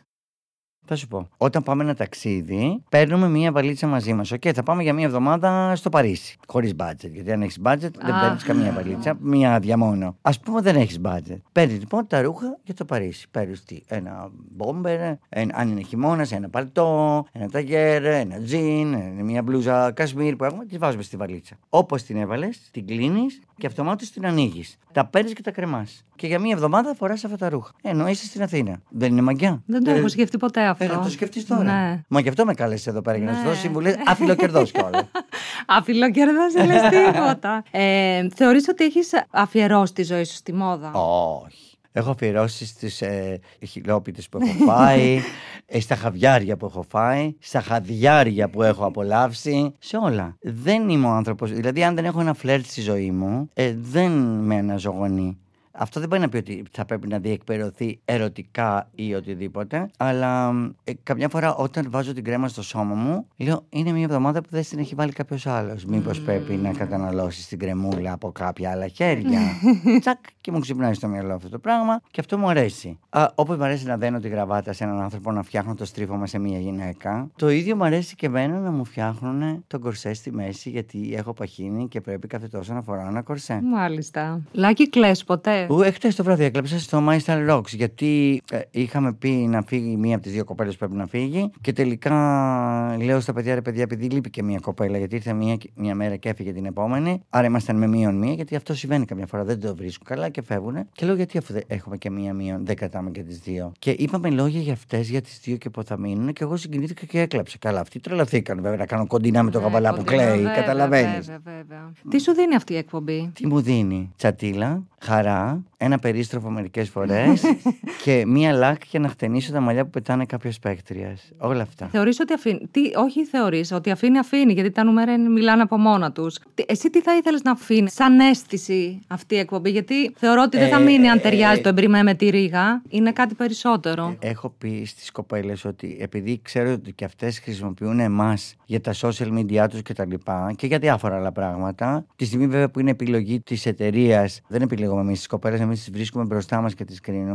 Θα σου πω. Όταν πάμε ένα ταξίδι, παίρνουμε μία βαλίτσα μαζί μας. Οκ, okay, θα πάμε για μία εβδομάδα στο Παρίσι. Χωρίς budget. Γιατί αν έχεις budget, δεν παίρνεις καμία βαλίτσα. Μία άδεια μόνο. Ας πούμε δεν έχεις budget. Παίρνεις λοιπόν τα ρούχα για το Παρίσι. Παίρνεις τι, ένα μπόμπερ, ένα, αν είναι χειμώνας, ένα παλτό, ένα ταγέρ, ένα τζιν, μία μπλούζα κασμίρ που έχουμε. Τη βάζουμε στη βαλίτσα. Όπως την έβαλες, την κλείνεις και αυτομάτως την ανοίγεις. Τα παίρνεις και τα κρεμάς. Και για μία εβδομάδα φοράς αυτά τα ρούχα. Ενώ είσαι στην Αθήνα. Δεν είναι μαγιά. Δεν το ε, έχω σκεφτεί ποτέ αυτό. Ε, να το σκεφτείς τώρα. Ναι. Μα γι' αυτό με κάλεσε εδώ πέρα για να σου δώσω συμβουλές. Αφιλοκερδός κιόλας. Αφιλοκερδός, δεν λες τίποτα. ε, Θεωρείς ότι έχεις αφιερώσει τη ζωή σου στη μόδα? Όχι. Έχω αφιερώσει στις ε, χιλόπιτες που έχω φάει, ε, στα χαβιάρια που έχω φάει, στα χαδιάρια που έχω απολαύσει, σε όλα. Δεν είμαι ο άνθρωπος, δηλαδή αν δεν έχω ένα φλερτ στη ζωή μου, ε, δεν με αναζωογονεί. Αυτό δεν πάει να πει ότι θα πρέπει να διεκπαιρεωθεί ερωτικά ή οτιδήποτε, αλλά ε, καμιά φορά όταν βάζω την κρέμα στο σώμα μου, λέω είναι μια εβδομάδα που δεν την έχει βάλει κάποιος άλλος. Μήπως mm. πρέπει να καταναλώσεις την κρεμούλα από κάποια άλλα χέρια. Τσακ, και μου ξυπνάει στο μυαλό αυτό το πράγμα και αυτό μου αρέσει. Α, όπως μου αρέσει να δένω τη γραβάτα σε έναν άνθρωπο, να φτιάχνω το στρίφωμα σε μια γυναίκα, το ίδιο μου αρέσει και εμένα να μου φτιάχνουν τον κορσέ στη μέση, γιατί έχω παχύνει και πρέπει κάθε τόσο να φοράω ένα κορσέ. Μάλιστα. Λάκη, κλαις ποτέ? Εχθές το βράδυ έκλαψα στο My Style Rocks, γιατί ε, είχαμε πει να φύγει μία από τις δύο κοπέλες που πρέπει να φύγει και τελικά λέω στα παιδιά, ρε παιδιά, επειδή λείπει και μία κοπέλα, γιατί ήρθε μία, μία μέρα και έφυγε την επόμενη, άρα ήμασταν με μείον μία, γιατί αυτό συμβαίνει καμιά φορά, δεν το βρίσκουν καλά και φεύγουν. Και λέω γιατί αφού έχουμε και μία μείον, δεν κρατάμε και τις δύο. Και είπαμε λόγια για αυτές, για τις δύο και που θα μείνουν, και εγώ συγκινήθηκα και έκλαψα. Καλά, αυτοί τρελαθήκαν βέβαια να κάνω κοντινά με το καβαλά που κλαίει, καταλαβαίνεις. Τι σου δίνει αυτή η εκπομπή? Τι μου δίνει? Τσατίλα, χαρά, ένα περίστροφο μερικές φορές και μία λάκ για να χτενίσω τα μαλλιά που πετάνε κάποιος παίκτριας. Όλα αυτά. Θεωρείς ότι αφήνει? Τι, όχι θεωρείς ότι αφήνει, αφήνει, γιατί τα νούμερα μιλάνε από μόνα τους. Εσύ τι θα ήθελες να αφήνει σαν αίσθηση αυτή η εκπομπή? Γιατί θεωρώ ότι δεν θα μείνει αν ταιριάζει το εμπριμέ με τη ρίγα. Είναι κάτι περισσότερο. Έχω πει στις κοπέλες ότι επειδή ξέρω ότι και αυτές χρησιμοποιούν εμάς για τα social media τους και τα λοιπά και για διάφορα άλλα πράγματα, τη στιγμή βέβαια που είναι επιλογή της εταιρείας, δεν επιλέγουμε εμείς τις κοπέλες, εμείς τις βρίσκουμε μπροστά μας και τις κρίνουμε.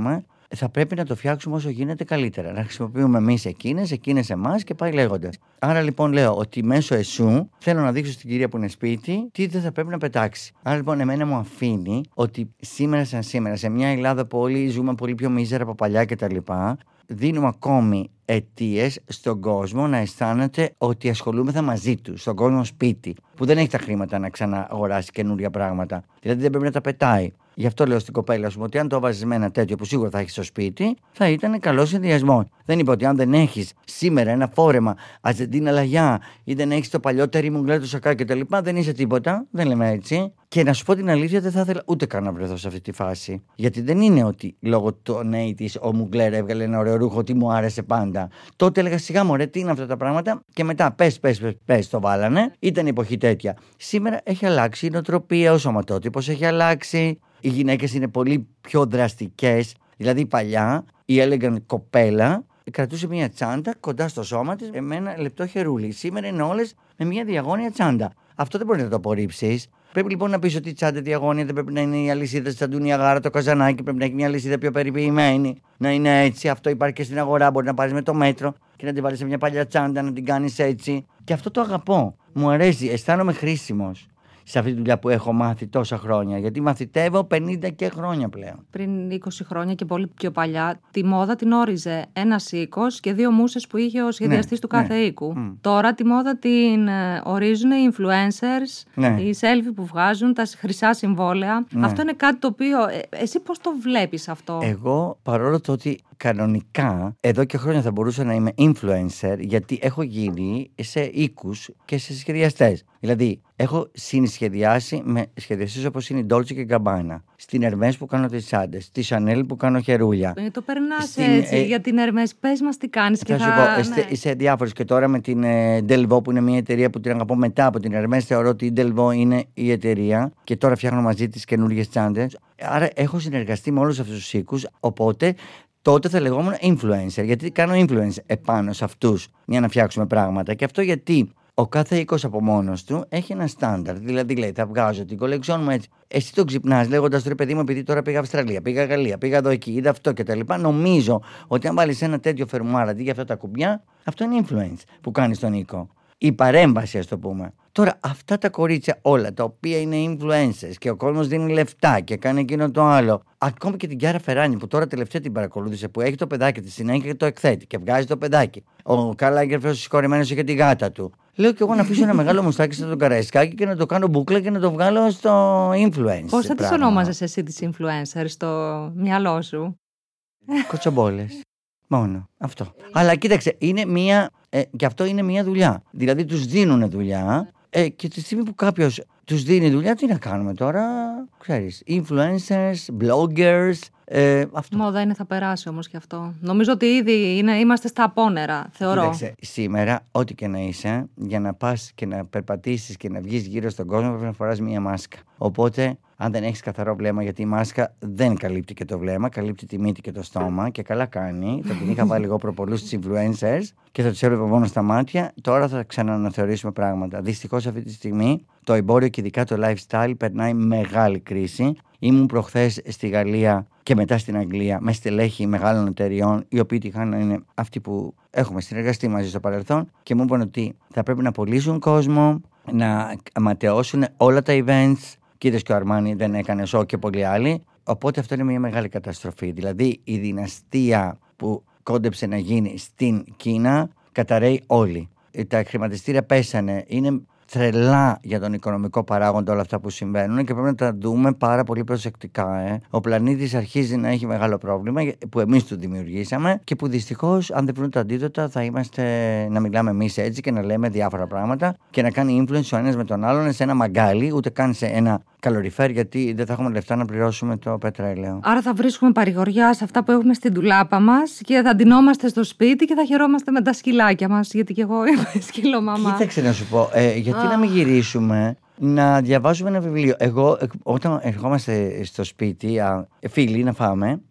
θα πρέπει να το φτιάξουμε όσο γίνεται καλύτερα. Να χρησιμοποιούμε εμείς εκείνες, εκείνες εμάς και πάει λέγοντας. Άρα λοιπόν λέω ότι μέσω εσού θέλω να δείξω στην κυρία που είναι σπίτι τι δεν θα πρέπει να πετάξει. Άρα λοιπόν εμένα μου αφήνει ότι σήμερα σαν σήμερα, σε μια Ελλάδα που όλοι ζούμε πολύ πιο μίζερα από παλιά κτλ., δίνουμε ακόμη αιτίες στον κόσμο να αισθάνεται ότι ασχολούμεθα μαζί του, στον κόσμο σπίτι, που δεν έχει τα χρήματα να ξανααγοράσει καινούρια πράγματα. Δηλαδή δεν πρέπει να τα πετάει. Γι' αυτό λέω στην κοπέλα σου ότι αν το βάζεις με ένα τέτοιο που σίγουρα θα έχεις στο σπίτι, θα ήταν καλός συνδυασμός. Δεν είπα ότι αν δεν έχεις σήμερα ένα φόρεμα Αρζεντίνα Λαγιά ή δεν έχεις το παλιό τερίμουγκλέ του σακά κτλ., δεν είσαι τίποτα. Δεν λέμε έτσι. Και να σου πω την αλήθεια, δεν θα ήθελα ούτε καν να βρεθώ σε αυτή τη φάση. Γιατί δεν είναι ότι λόγω του νέου της ο Μουγκλέρ έβγαλε ένα ωραίο ρούχο ότι μου άρεσε πάντα. Τότε έλεγα σιγά μωρέ, τι είναι αυτά τα πράγματα. Και μετά πες, πες, πες, πες το βάλανε. Ήταν εποχή τέτοια. Σήμερα έχει αλλάξει η νοοτροπία, ο σωματότυπος έχει αλλάξει. Οι γυναίκες είναι πολύ πιο δραστικές. Δηλαδή παλιά η elegant κοπέλα κρατούσε μια τσάντα κοντά στο σώμα της με ένα λεπτό χερούλι. Σήμερα είναι όλες με μια διαγώνια τσάντα. Αυτό δεν μπορεί να το απορρίψεις. Πρέπει λοιπόν να πεις ότι η τσάντα διαγώνια δεν πρέπει να είναι η αλυσίδα της Αντούνια Γάρα, το καζανάκι, πρέπει να έχει μια αλυσίδα πιο περιποιημένη. Να είναι έτσι. Αυτό υπάρχει και στην αγορά. Μπορεί να πάρεις με το μέτρο και να την βάλεις σε μια παλιά τσάντα, να την κάνεις έτσι. Και αυτό το αγαπώ. Μου αρέσει. Αισθάνομαι χρήσιμος σε αυτή τη δουλειά που έχω μάθει τόσα χρόνια. Γιατί μαθητεύω πενήντα και χρόνια πλέον. Πριν είκοσι χρόνια και πολύ πιο παλιά, τη μόδα την όριζε ένας οίκος και δύο μούσες που είχε ο σχεδιαστής ναι, του κάθε ναι. οίκου. Mm. Τώρα τη μόδα την ορίζουν οι influencers, ναι. οι selfie που βγάζουν, τα χρυσά συμβόλαια. Ναι. Αυτό είναι κάτι το οποίο. Εσύ πώς το βλέπεις αυτό? Εγώ, παρόλο το ότι κανονικά εδώ και χρόνια θα μπορούσα να είμαι influencer, γιατί έχω γίνει σε οίκους και σε σχεδιαστές. Δηλαδή, έχω συνσχεδιάσει με σχεδιαστές όπως είναι η Dolce και Gabbana, στην Hermès που κάνω τις τσάντες, στη Chanel που κάνω χερούλια. Ε, το περνάς στην, έτσι ε, για την Hermès. Πες μας τι κάνεις θα και θα... σου πω, ναι. σε, σε διάφορες. Και τώρα με την ε, Delvaux που είναι μια εταιρεία που την αγαπώ μετά από την Hermès, θεωρώ ότι η Delvaux είναι η εταιρεία και τώρα φτιάχνω μαζί τις καινούργιες τσάντες. Άρα έχω συνεργαστεί με όλους αυτούς τους οίκους, οπότε τότε θα λεγόμουν influencer, γιατί κάνω influence επάνω σε αυτούς για να φτιάξουμε πράγματα. Και αυτό γιατί ο κάθε οίκος από μόνος του έχει ένα στάνταρ. Δηλαδή λέει, θα βγάζω την κολεξιόν μου έτσι. Εσύ το ξυπνάς λέγοντας τώρα, παιδί μου, επειδή τώρα πήγα Αυστραλία, πήγα Γαλλία, πήγα εδώ εκεί, είδα αυτό κτλ. Νομίζω ότι αν βάλεις ένα τέτοιο φερμουάρ αντί για αυτά τα κουμπιά, αυτό είναι influence που κάνει στον οίκο. Η παρέμβαση, ας το πούμε. Τώρα, αυτά τα κορίτσια όλα, τα οποία είναι influencers και ο κόσμος δίνει λεφτά και κάνει εκείνο το άλλο. Ακόμη και την Κιάρα Φεράνη που τώρα τελευταία την παρακολούθησε, που έχει το παιδάκι της συνέχεια και το εκθέτει και βγάζει το παιδάκι. Ο Καρλ Λάγκερφελντ ο συγχωρεμένος είχε τη γάτα του. Λέω και εγώ να αφήσω ένα μεγάλο μουστάκι στον Καραϊσκάκη και να το κάνω μπούκλα και να το βγάλω στο influencer. Πώς θα τις ονόμαζες εσύ τις influencers στο μυαλό σου? Κοτσομπόλες. Μόνο αυτό. Αλλά κοίταξε, είναι μία, ε, και αυτό είναι μία δουλειά. Δηλαδή τους δίνουν δουλειά ε, και τη στιγμή που κάποιος τους δίνει δουλειά, τι να κάνουμε τώρα, ξέρεις, influencers, bloggers, ε, αυτό. Μόδα είναι, θα περάσει όμως και αυτό. Νομίζω ότι ήδη είναι, είμαστε στα απόνερα, θεωρώ. Κοίταξε, σήμερα ό,τι και να είσαι, για να πας και να περπατήσεις και να βγεις γύρω στον κόσμο πρέπει να φοράς μία μάσκα. Οπότε, αν δεν έχεις καθαρό βλέμμα, γιατί η μάσκα δεν καλύπτει και το βλέμμα, καλύπτει τη μύτη και το στόμα και καλά κάνει. Θα την είχα βάλει εγώ προπολούς στις influencers και θα τους έβλεπα μόνο στα μάτια. Τώρα θα ξαναναθεωρήσουμε πράγματα. Δυστυχώς αυτή τη στιγμή το εμπόριο και ειδικά το lifestyle περνάει μεγάλη κρίση. Ήμουν προχθές στη Γαλλία και μετά στην Αγγλία με στελέχη μεγάλων εταιριών, οι οποίοι τυχαν είναι αυτοί που έχουμε συνεργαστεί μαζί στο παρελθόν και μου είπαν ότι θα πρέπει να πωλήσουν κόσμο, να ματαιώσουν όλα τα events. Κοίτας και ο Αρμάνι δεν έκανε σοκ και πολλοί άλλοι. Οπότε αυτό είναι μια μεγάλη καταστροφή. Δηλαδή η δυναστεία που κόντεψε να γίνει στην Κίνα καταραίει όλη. Τα χρηματιστήρια πέσανε. Είναι τρελά για τον οικονομικό παράγοντα όλα αυτά που συμβαίνουν και πρέπει να τα δούμε πάρα πολύ προσεκτικά. Ε. Ο πλανήτης αρχίζει να έχει μεγάλο πρόβλημα που εμείς του δημιουργήσαμε και που δυστυχώς αν δεν βρουν τα αντίδοτα θα είμαστε να μιλάμε εμείς έτσι και να λέμε διάφορα πράγματα και να κάνει influence ο ένας με τον άλλον σε ένα μαγκάλι, ούτε καν σε ένα καλοριφέρ, γιατί δεν θα έχουμε λεφτά να πληρώσουμε το πετρέλαιο. Άρα θα βρίσκουμε παρηγοριά σε αυτά που έχουμε στην ντουλάπα μας και θα ντυνόμαστε στο σπίτι και θα χαιρόμαστε με τα σκυλάκια μας. Γιατί και εγώ είμαι σκυλομαμά. Κοίταξε να σου πω, ε, γιατί να μην γυρίσουμε να διαβάζουμε ένα βιβλίο. Εγώ, όταν ερχόμαστε στο σπίτι, α, φίλοι να φάμε,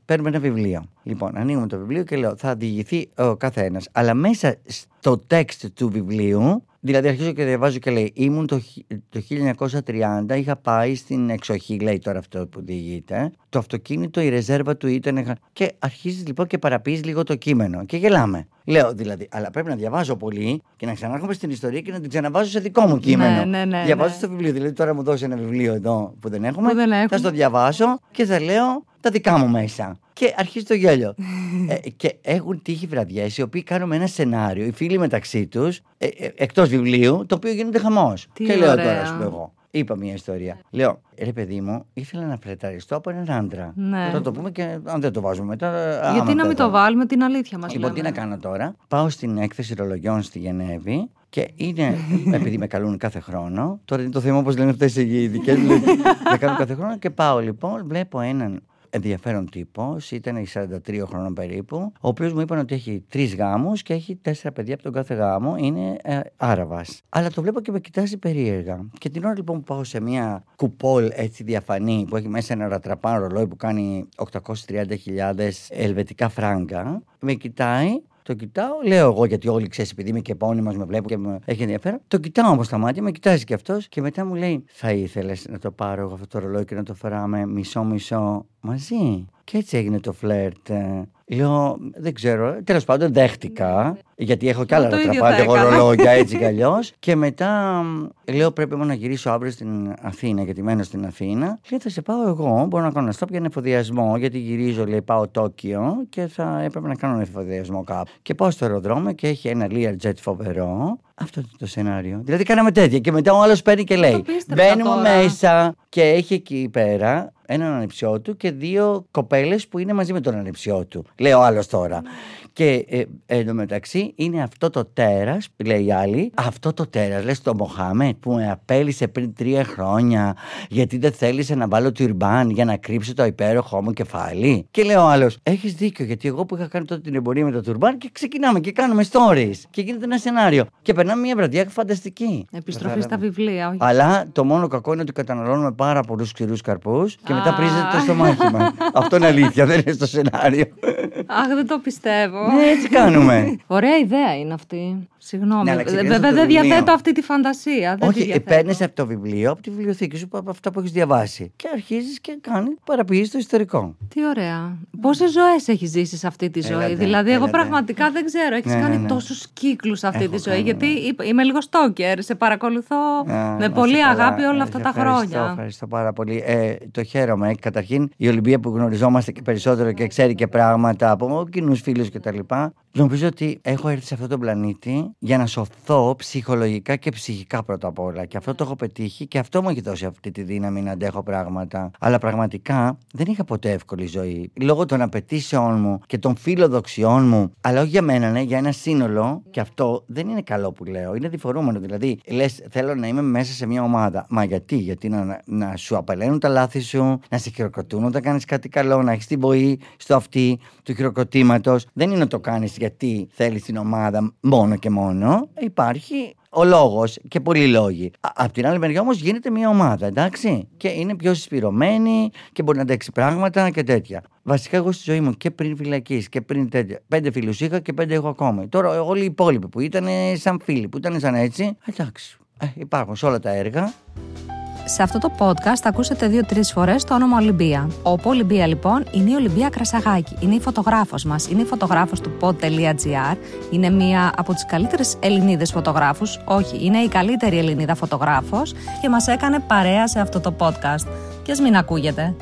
παίρνουμε ένα βιβλίο. Λοιπόν, ανοίγουμε το βιβλίο και λέω: θα διηγηθεί ο καθένας. Αλλά μέσα στο text του βιβλίου, δηλαδή αρχίζω και διαβάζω και λέει: ήμουν το, το χίλια εννιακόσια τριάντα, είχα πάει στην εξοχή, λέει τώρα αυτό που διηγείται. Το αυτοκίνητο, η ρεζέρβα του ήταν. Και αρχίζει λοιπόν και παραποιείς λίγο το κείμενο. Και γελάμε. Λέω δηλαδή, αλλά πρέπει να διαβάζω πολύ και να ξανάρχομαι στην ιστορία και να την ξαναβάζω σε δικό μου κείμενο. Ναι, ναι, ναι, διαβάζω ναι. στο βιβλίο. Δηλαδή, τώρα μου δώσει ένα βιβλίο εδώ που δεν έχουμε. Που δεν έχουμε. Θα στο διαβάσω και θα λέω τα δικά μου μέσα. Και αρχίζει το γέλιο. ε, και έχουν τύχει βραδιές οι οποίοι κάνουμε ένα σενάριο, οι φίλοι μεταξύ τους, ε, ε, εκτός βιβλίου, το οποίο γίνεται χαμός. Τι και λέω ωραία. τώρα, ας πούμε εγώ. Είπα μια ιστορία. Λέω, ρε παιδί μου, ήθελα να φλερταριστώ από έναν άντρα. Ναι. Θα το πούμε και αν δεν το βάζουμε μετά. Γιατί να μην το βάλουμε, την αλήθεια μας. Λοιπόν, τι να κάνω τώρα. Πάω στην έκθεση ρολογιών στη Γενέβη και είναι, επειδή με καλούν κάθε χρόνο. Τώρα είναι το θέμα, όπως λένε αυτές οι ειδικές. Με καλούν κάθε χρόνο και πάω λοιπόν, βλέπω έναν ενδιαφέρον τύπος, ήταν σαράντα τρία χρόνων περίπου, ο οποίος μου είπαν ότι έχει τρεις γάμους και έχει τέσσερα παιδιά από τον κάθε γάμο, είναι ε, Άραβας. Αλλά το βλέπω και με κοιτάζει περίεργα. Και την ώρα λοιπόν που πάω σε μια κουπόλ έτσι διαφανή, που έχει μέσα ένα ρατραπάν ρολόι που κάνει οκτακόσιες τριάντα χιλιάδες ελβετικά φράγκα, με κοιτάει. Το κοιτάω, λέω εγώ, γιατί όλοι ξέρεις, επειδή είμαι και επώνυμος, με βλέπω και με έχει ενδιαφέρον. Το κοιτάω όμως στα μάτια, με κοιτάζει κι αυτός και μετά μου λέει: θα ήθελες να το πάρω εγώ αυτό το ρολόι και να το φοράμε μισό-μισό μαζί? Και έτσι έγινε το φλερτ. Λέω, δεν ξέρω, τέλος πάντων δέχτηκα, γιατί έχω κι άλλα ρατραπάντε εγώ ρολόγια έτσι κι αλλιώς. Και μετά λέω, πρέπει μόνο να γυρίσω αύριο στην Αθήνα, γιατί μένω στην Αθήνα. Λέει, θα σε πάω εγώ, μπορώ να κάνω ένα stop για εφοδιασμό, γιατί γυρίζω, λέει, πάω Τόκιο και θα έπρεπε να κάνω ένα εφοδιασμό κάπου. Και πάω στο αεροδρόμιο και έχει ένα Learjet φοβερό. Αυτό είναι το σενάριο. Δηλαδή κάναμε τέτοια και μετά ο άλλος παίρνει και λέει: μπαίνουμε μέσα και έχει εκεί πέρα έναν ανιψιό του και δύο κοπέλες που είναι μαζί με τον ανιψιό του. Λέει ο άλλος τώρα. Και ε, εντωμεταξύ είναι αυτό το τέρας, λέει η άλλη, αυτό το τέρας, λες το Μοχάμετ που με απέλησε πριν τρία χρόνια γιατί δεν θέλησε να βάλω τουρμπάν για να κρύψει το υπέροχό μου κεφάλι. Και λέει ο άλλος, έχεις δίκιο, γιατί εγώ που είχα κάνει τότε την εμπορία με το τουρμπάν και ξεκινάμε και κάνουμε stories και γίνεται ένα σενάριο. Και περνάμε μια βραδιά φανταστική. Επιστροφή στα βιβλία, όχι. Αλλά το μόνο κακό είναι ότι καταναλώνουμε πάρα πολλούς ξηρούς καρπούς και μετά πρίζεται το στομάχι μας. Αυτό είναι αλήθεια, δεν είναι στο σενάριο. Αχ, δεν το πιστεύω. Ναι, έτσι κάνουμε. Ωραία ιδέα είναι αυτή. Συγγνώμη. Ναι, βέβαια δεν διαθέτω αυτή τη φαντασία. Όχι, παίρνει από το βιβλίο, από τη βιβλιοθήκη σου, από αυτά που έχει διαβάσει. Και αρχίζει και κάνει παραποιήσει το ιστορικό. Τι ωραία. Πόσες ζωές έχει ζήσει σε αυτή τη ζωή? Έλατε, δηλαδή, εγώ έλατε. πραγματικά δεν ξέρω. Έχει Ναι, κάνει ναι, ναι. τόσους κύκλους αυτή Έχω τη ζωή. κάνει, Γιατί ναι. είμαι λίγο στόκερ. Σε παρακολουθώ Α, με να πολύ είσαι καλά. αγάπη όλα Ε, αυτά σε τα ευχαριστώ, χρόνια. Ευχαριστώ πάρα πολύ. Ε, το χαίρομαι. Καταρχήν, η Ολυμπία που γνωριζόμαστε και περισσότερο και ξέρει και πράγματα από κοινούς φίλους κτλ. Νομίζω ότι έχω έρθει σε αυτόν τον πλανήτη για να σωθώ ψυχολογικά και ψυχικά πρώτα απ' όλα. Και αυτό το έχω πετύχει και αυτό μου έχει δώσει αυτή τη δύναμη να αντέχω πράγματα. Αλλά πραγματικά δεν είχα ποτέ εύκολη ζωή. Λόγω των απαιτήσεών μου και των φιλοδοξιών μου, αλλά όχι για μένα, ναι, για ένα σύνολο. Και αυτό δεν είναι καλό που λέω. Είναι διφορούμενο. Δηλαδή, λες, θέλω να είμαι μέσα σε μια ομάδα. Μα γιατί, γιατί να, να σου απελαίνουν τα λάθη σου, να σε χειροκροτούν όταν κάνεις κάτι καλό, να έχεις την βοή στο αυτί του χειροκροτήματος. Δεν είναι να το κάνεις γιατί θέλεις την ομάδα μόνο και μόνο. Υπάρχει ο λόγος και πολλοί λόγοι. Απ' την άλλη μεριά όμως γίνεται μια ομάδα, εντάξει. Και είναι πιο συσπηρωμένη και μπορεί να αντέξει πράγματα και τέτοια. Βασικά, εγώ στη ζωή μου και πριν φυλακής και πριν τέτοια, πέντε φίλους είχα και πέντε έχω ακόμη. Τώρα, όλοι οι υπόλοιποι που ήταν σαν φίλοι, που ήταν σαν έτσι, εντάξει. Ε, υπάρχουν σε όλα τα έργα. Σε αυτό το podcast ακούσατε δύο-τρεις φορές το όνομα Ολυμπία. Ο Ολυμπία λοιπόν είναι η Ολυμπία Κρασαγάκη. Είναι η φωτογράφος μας. Είναι η φωτογράφος του pod τελεία gr. Είναι μία από τις καλύτερες Ελληνίδες φωτογράφους. Όχι, είναι η καλύτερη Ελληνίδα φωτογράφος και μας έκανε παρέα σε αυτό το podcast. Και ας μην ακούγεται.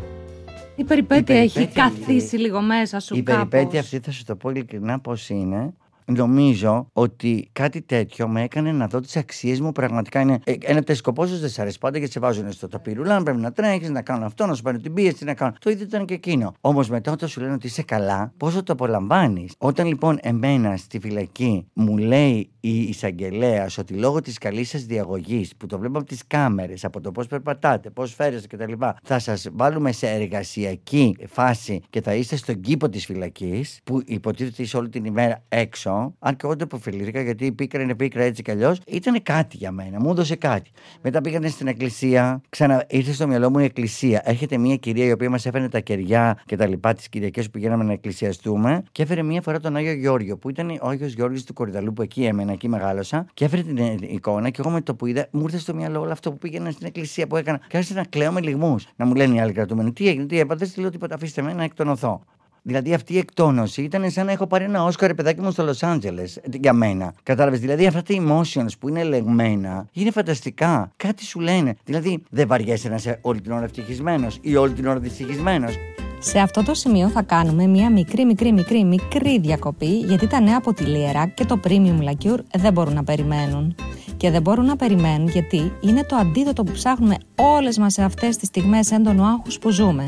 Η περιπέτεια, Η έχει περιπέτεια καθίσει αυτή, λίγο μέσα σου Η κάπως. περιπέτεια αυτή θα σου το πω ειλικρινά πώς είναι. Νομίζω ότι κάτι τέτοιο με έκανε να δω τις αξίες μου. Πραγματικά είναι ένα τεσκοπό, πόσο δεν σε αρέσει πάντα γιατί σε βάζουν στο ταπιρούλα. Πρέπει να τρέχεις, να κάνω αυτό, να σου παίρνω την πίεση, να κάνω. Το ίδιο ήταν και εκείνο. Όμως μετά, όταν σου λένε ότι είσαι καλά, πόσο το απολαμβάνεις. Όταν λοιπόν εμένα στη φυλακή μου λέει η εισαγγελέας ότι λόγω της καλής σας διαγωγής, που το βλέπω από τις κάμερες, από το πώς περπατάτε, πώς φέρεστε κτλ., θα σας βάλουμε σε εργασιακή φάση και θα είστε στον κήπο της φυλακής, που υποτίθεται είσαι όλη την ημέρα έξω. δώσω. Αν και εγώ δεν υποφελήθηκα, γιατί η πίκρα είναι πίκρα έτσι κι αλλιώς. Ήταν κάτι για μένα, μου έδωσε κάτι. Μετά πήγανε στην εκκλησία, ξανα... ήρθε στο μυαλό μου η εκκλησία. Έρχεται μια κυρία η οποία μας έφερε τα κεριά και τα λοιπά τις Κυριακές που πηγαίναμε να εκκλησιαστούμε. Και έφερε μια φορά τον Άγιο Γεώργιο, που ήταν ο Άγιος Γεώργιος του Κορυδαλού, που εκεί έμενα, εκεί μεγάλωσα. Και έφερε την εικόνα, και εγώ με το που είδα, μου ήρθε στο μυαλό όλο αυτό που πήγαινα στην εκκλησία που έκανα. Και άρχισα να κλαίω με λυγμούς. Να μου λένε οι άλλοι κρατούμενοι, τι έγινε, τι έπαθε, τι λέω, τίποτα, αφήστε με να εκτονωθώ. Δηλαδή αυτή η εκτόνωση ήταν σαν να έχω πάρει ένα Όσκαρ, παιδάκι μου, στο Λος Άντζελες για μένα. Κατάλαβες, δηλαδή αυτά τα emotions που είναι ελεγμένα είναι φανταστικά. Κάτι σου λένε. Δηλαδή δεν βαριέσαι να είσαι όλη την ώρα ευτυχισμένος ή όλη την ώρα δυστυχισμένος. Σε αυτό το σημείο θα κάνουμε μία μικρή μικρή μικρή μικρή διακοπή, γιατί τα νέα από τη Lierac και το Premium Lacure δεν μπορούν να περιμένουν. Και δεν μπορούν να περιμένουν γιατί είναι το αντίδοτο που ψάχνουμε όλες μας σε αυτές τις στιγμές έντονου άγχους που ζούμε.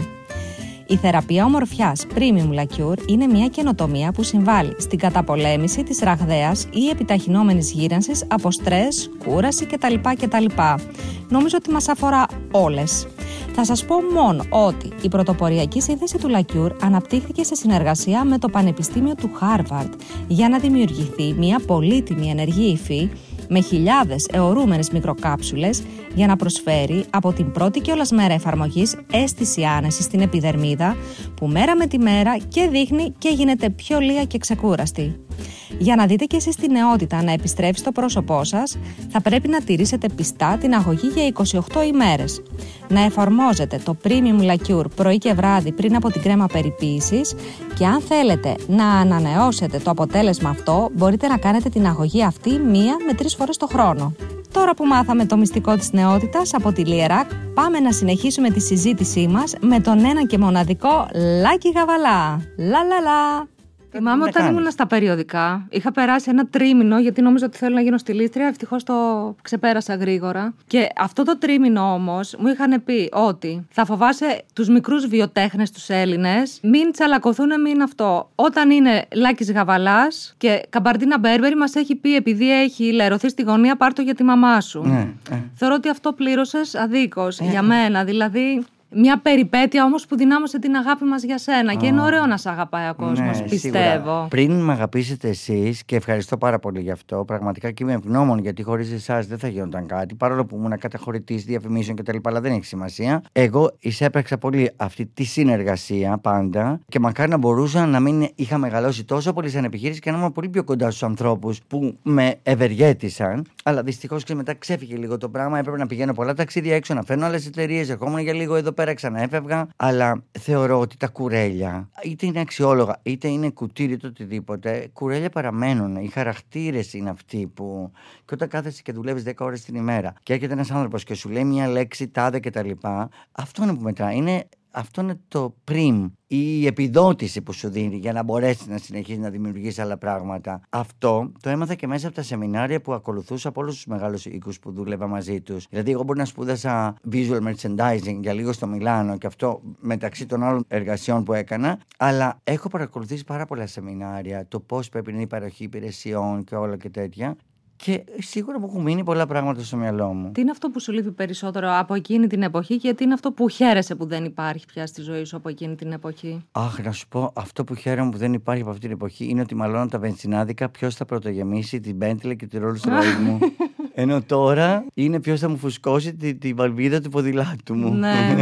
Η θεραπεία ομορφιάς Premium Lacure είναι μια καινοτομία που συμβάλλει στην καταπολέμηση της ραγδαίας ή επιταχυνόμενης γύρανσης από στρες, κούραση κτλ. κτλ. Νομίζω ότι μας αφορά όλες. Θα σας πω μόνο ότι η πρωτοποριακή σύνθεση του Lacure αναπτύχθηκε σε συνεργασία με το Πανεπιστήμιο του Harvard για να δημιουργηθεί μια πολύτιμη ενεργή υφή με χιλιάδες αιωρούμενες μικροκάψουλες για να προσφέρει από την πρώτη κιόλας μέρα εφαρμογής αίσθηση άνεσης στην επιδερμίδα που μέρα με τη μέρα και δείχνει και γίνεται πιο λία και ξεκούραστη. Για να δείτε και εσείς τη νεότητα να επιστρέψει στο πρόσωπό σας, θα πρέπει να τηρήσετε πιστά την αγωγή για είκοσι οκτώ ημέρες. Να εφαρμόζετε το Premium Lacure πρωί και βράδυ πριν από την κρέμα περιποίησης και αν θέλετε να ανανεώσετε το αποτέλεσμα αυτό, μπορείτε να κάνετε την αγωγή αυτή μία με τρεις φορές το χρόνο. Τώρα που μάθαμε το μυστικό της νεότητας από τη Lierac, πάμε να συνεχίσουμε τη συζήτησή μας με τον ένα και μοναδικό Λάκη Γαβαλά. Λα λα λα. Θυμάμαι όταν ήμουν στα περιοδικά, είχα περάσει ένα τρίμηνο γιατί νόμιζα ότι θέλω να γίνω στιλίστρια. Ευτυχώς το ξεπέρασα γρήγορα. Και αυτό το τρίμηνο όμως μου είχαν πει ότι θα φοβάσαι τους μικρούς βιοτέχνες, τους Έλληνες, μην τσαλακωθούν, μην αυτό. Όταν είναι Λάκης Γαβαλάς και Καμπαρντίνα Μπέρμπερη μας έχει πει, επειδή έχει λερωθεί στη γωνία, πάρ' το για τη μαμά σου. Ναι, ε. Θεωρώ ότι αυτό πλήρωσες αδίκως ε. για μένα. Δηλαδή. Μια περιπέτεια όμως που δυνάμωσε την αγάπη μας για σένα. Oh. Και είναι ωραίο να σε αγαπάει ο κόσμος, ναι, πιστεύω. Σίγουρα. Πριν με αγαπήσετε εσείς, και ευχαριστώ πάρα πολύ γι' αυτό, πραγματικά και είμαι ευγνώμων, γιατί χωρίς εσάς δεν θα γινόταν κάτι. Παρόλο που ήμουν καταχωρητής διαφημίσεων κτλ. Αλλά δεν έχει σημασία. Εγώ εισέπραξα πολύ αυτή τη συνεργασία πάντα και μακάρι να μπορούσα να μην είχα μεγαλώσει τόσο πολύ σαν επιχείρηση και να ήμουν πολύ πιο κοντά στους ανθρώπους που με ευεργέτησαν. Αλλά δυστυχώς και μετά ξέφυγε λίγο το πράγμα. Έπρεπε να πηγαίνω πολλά ταξίδια έξω, να φέρνω άλλες εταιρείες, ερχόμουν για λίγο εδώ πέρα, ξαναέφευγα. Αλλά θεωρώ ότι τα κουρέλια, είτε είναι αξιόλογα, είτε είναι κουτί, είτε οτιδήποτε, κουρέλια παραμένουν. Οι χαρακτήρες είναι αυτοί που. Και όταν κάθεσαι και δουλεύεις δέκα ώρες την ημέρα και έρχεται ένας άνθρωπος και σου λέει μια λέξη τάδε κτλ., αυτό είναι που μετράει. Είναι. Αυτό είναι το πριμ, η επιδότηση που σου δίνει για να μπορέσεις να συνεχίσεις να δημιουργείς άλλα πράγματα. Αυτό το έμαθα και μέσα από τα σεμινάρια που ακολουθούσα από όλους τους μεγάλους οίκους που δούλευα μαζί τους. Δηλαδή, εγώ μπορεί να σπούδασα visual merchandising για λίγο στο Μιλάνο και αυτό μεταξύ των άλλων εργασιών που έκανα. Αλλά έχω παρακολουθήσει πάρα πολλά σεμινάρια, το πώς πρέπει να είναι η παροχή υπηρεσιών και όλα και τέτοια. Και σίγουρα μου έχουν μείνει πολλά πράγματα στο μυαλό μου. Τι είναι αυτό που σου λείπει περισσότερο από εκείνη την εποχή και τι είναι αυτό που χαίρεσαι που δεν υπάρχει πια στη ζωή σου από εκείνη την εποχή? Αχ, να σου πω, αυτό που χαίρομαι που δεν υπάρχει από αυτή την εποχή είναι ότι μαλώνω τα βενζινάδικα ποιος θα πρωτογεμίσει την Bentley και τη Rolls Royce μου. Ενώ τώρα είναι ποιος θα μου φουσκώσει τη, τη βαλβίδα του ποδηλάτου μου. Ναι.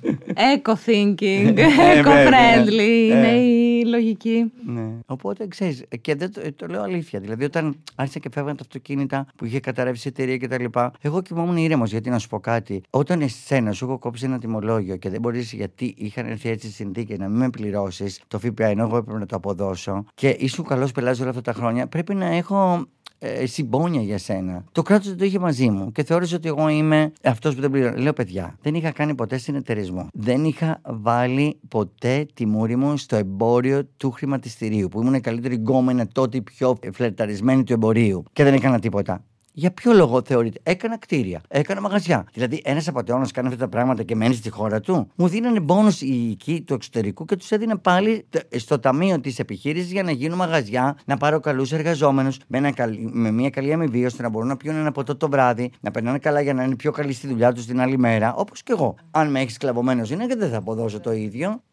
Eco-thinking, eco-friendly είναι η λογική. Ναι. Οπότε ξέρεις, και δεν το, το λέω αλήθεια. Δηλαδή, όταν άρχισα και φεύγαν τα αυτοκίνητα που είχε καταρρεύσει η εταιρεία κτλ., εγώ κοιμόμουν ήρεμος. Γιατί να σου πω κάτι, όταν εσένα σου έχω κόψει ένα τιμολόγιο και δεν μπορείς, γιατί είχαν έρθει έτσι συνθήκες να μην με πληρώσεις το ΦΠΑ, ενώ εγώ έπρεπε να το αποδώσω και ήσουν καλός πελάτης όλα αυτά τα χρόνια, πρέπει να έχω. Ε, συμπόνια για σένα. Το κράτος δεν το είχε μαζί μου και θεώρησε ότι εγώ είμαι αυτός που δεν πληρώνει. Λέω, παιδιά, δεν είχα κάνει ποτέ συνεταιρισμό. Δεν είχα βάλει ποτέ τη μούρη μου στο εμπόριο του χρηματιστηρίου, που ήμουν η καλύτερη γκόμενα τότε, πιο φλερταρισμένη του εμπορίου. Και δεν έκανα τίποτα. Για ποιο λόγο θεωρείτε? Έκανα κτίρια, έκανα μαγαζιά. Δηλαδή, ένας απατεώνας κάνει αυτά τα πράγματα και μένει στη χώρα του. Μου δίνανε μπόνους οι οικοί του εξωτερικού και τους έδινα πάλι στο ταμείο της επιχείρησης για να γίνουν μαγαζιά, να πάρω καλούς εργαζόμενους με, με μια καλή αμοιβή, ώστε να μπορούν να πιούν ένα ποτό το βράδυ, να περνάνε καλά για να είναι πιο καλοί στη δουλειά τους την άλλη μέρα. Όπως και εγώ. Αν με έχεις σκλαβωμένος είναι και δεν θα αποδώσω το ίδιο.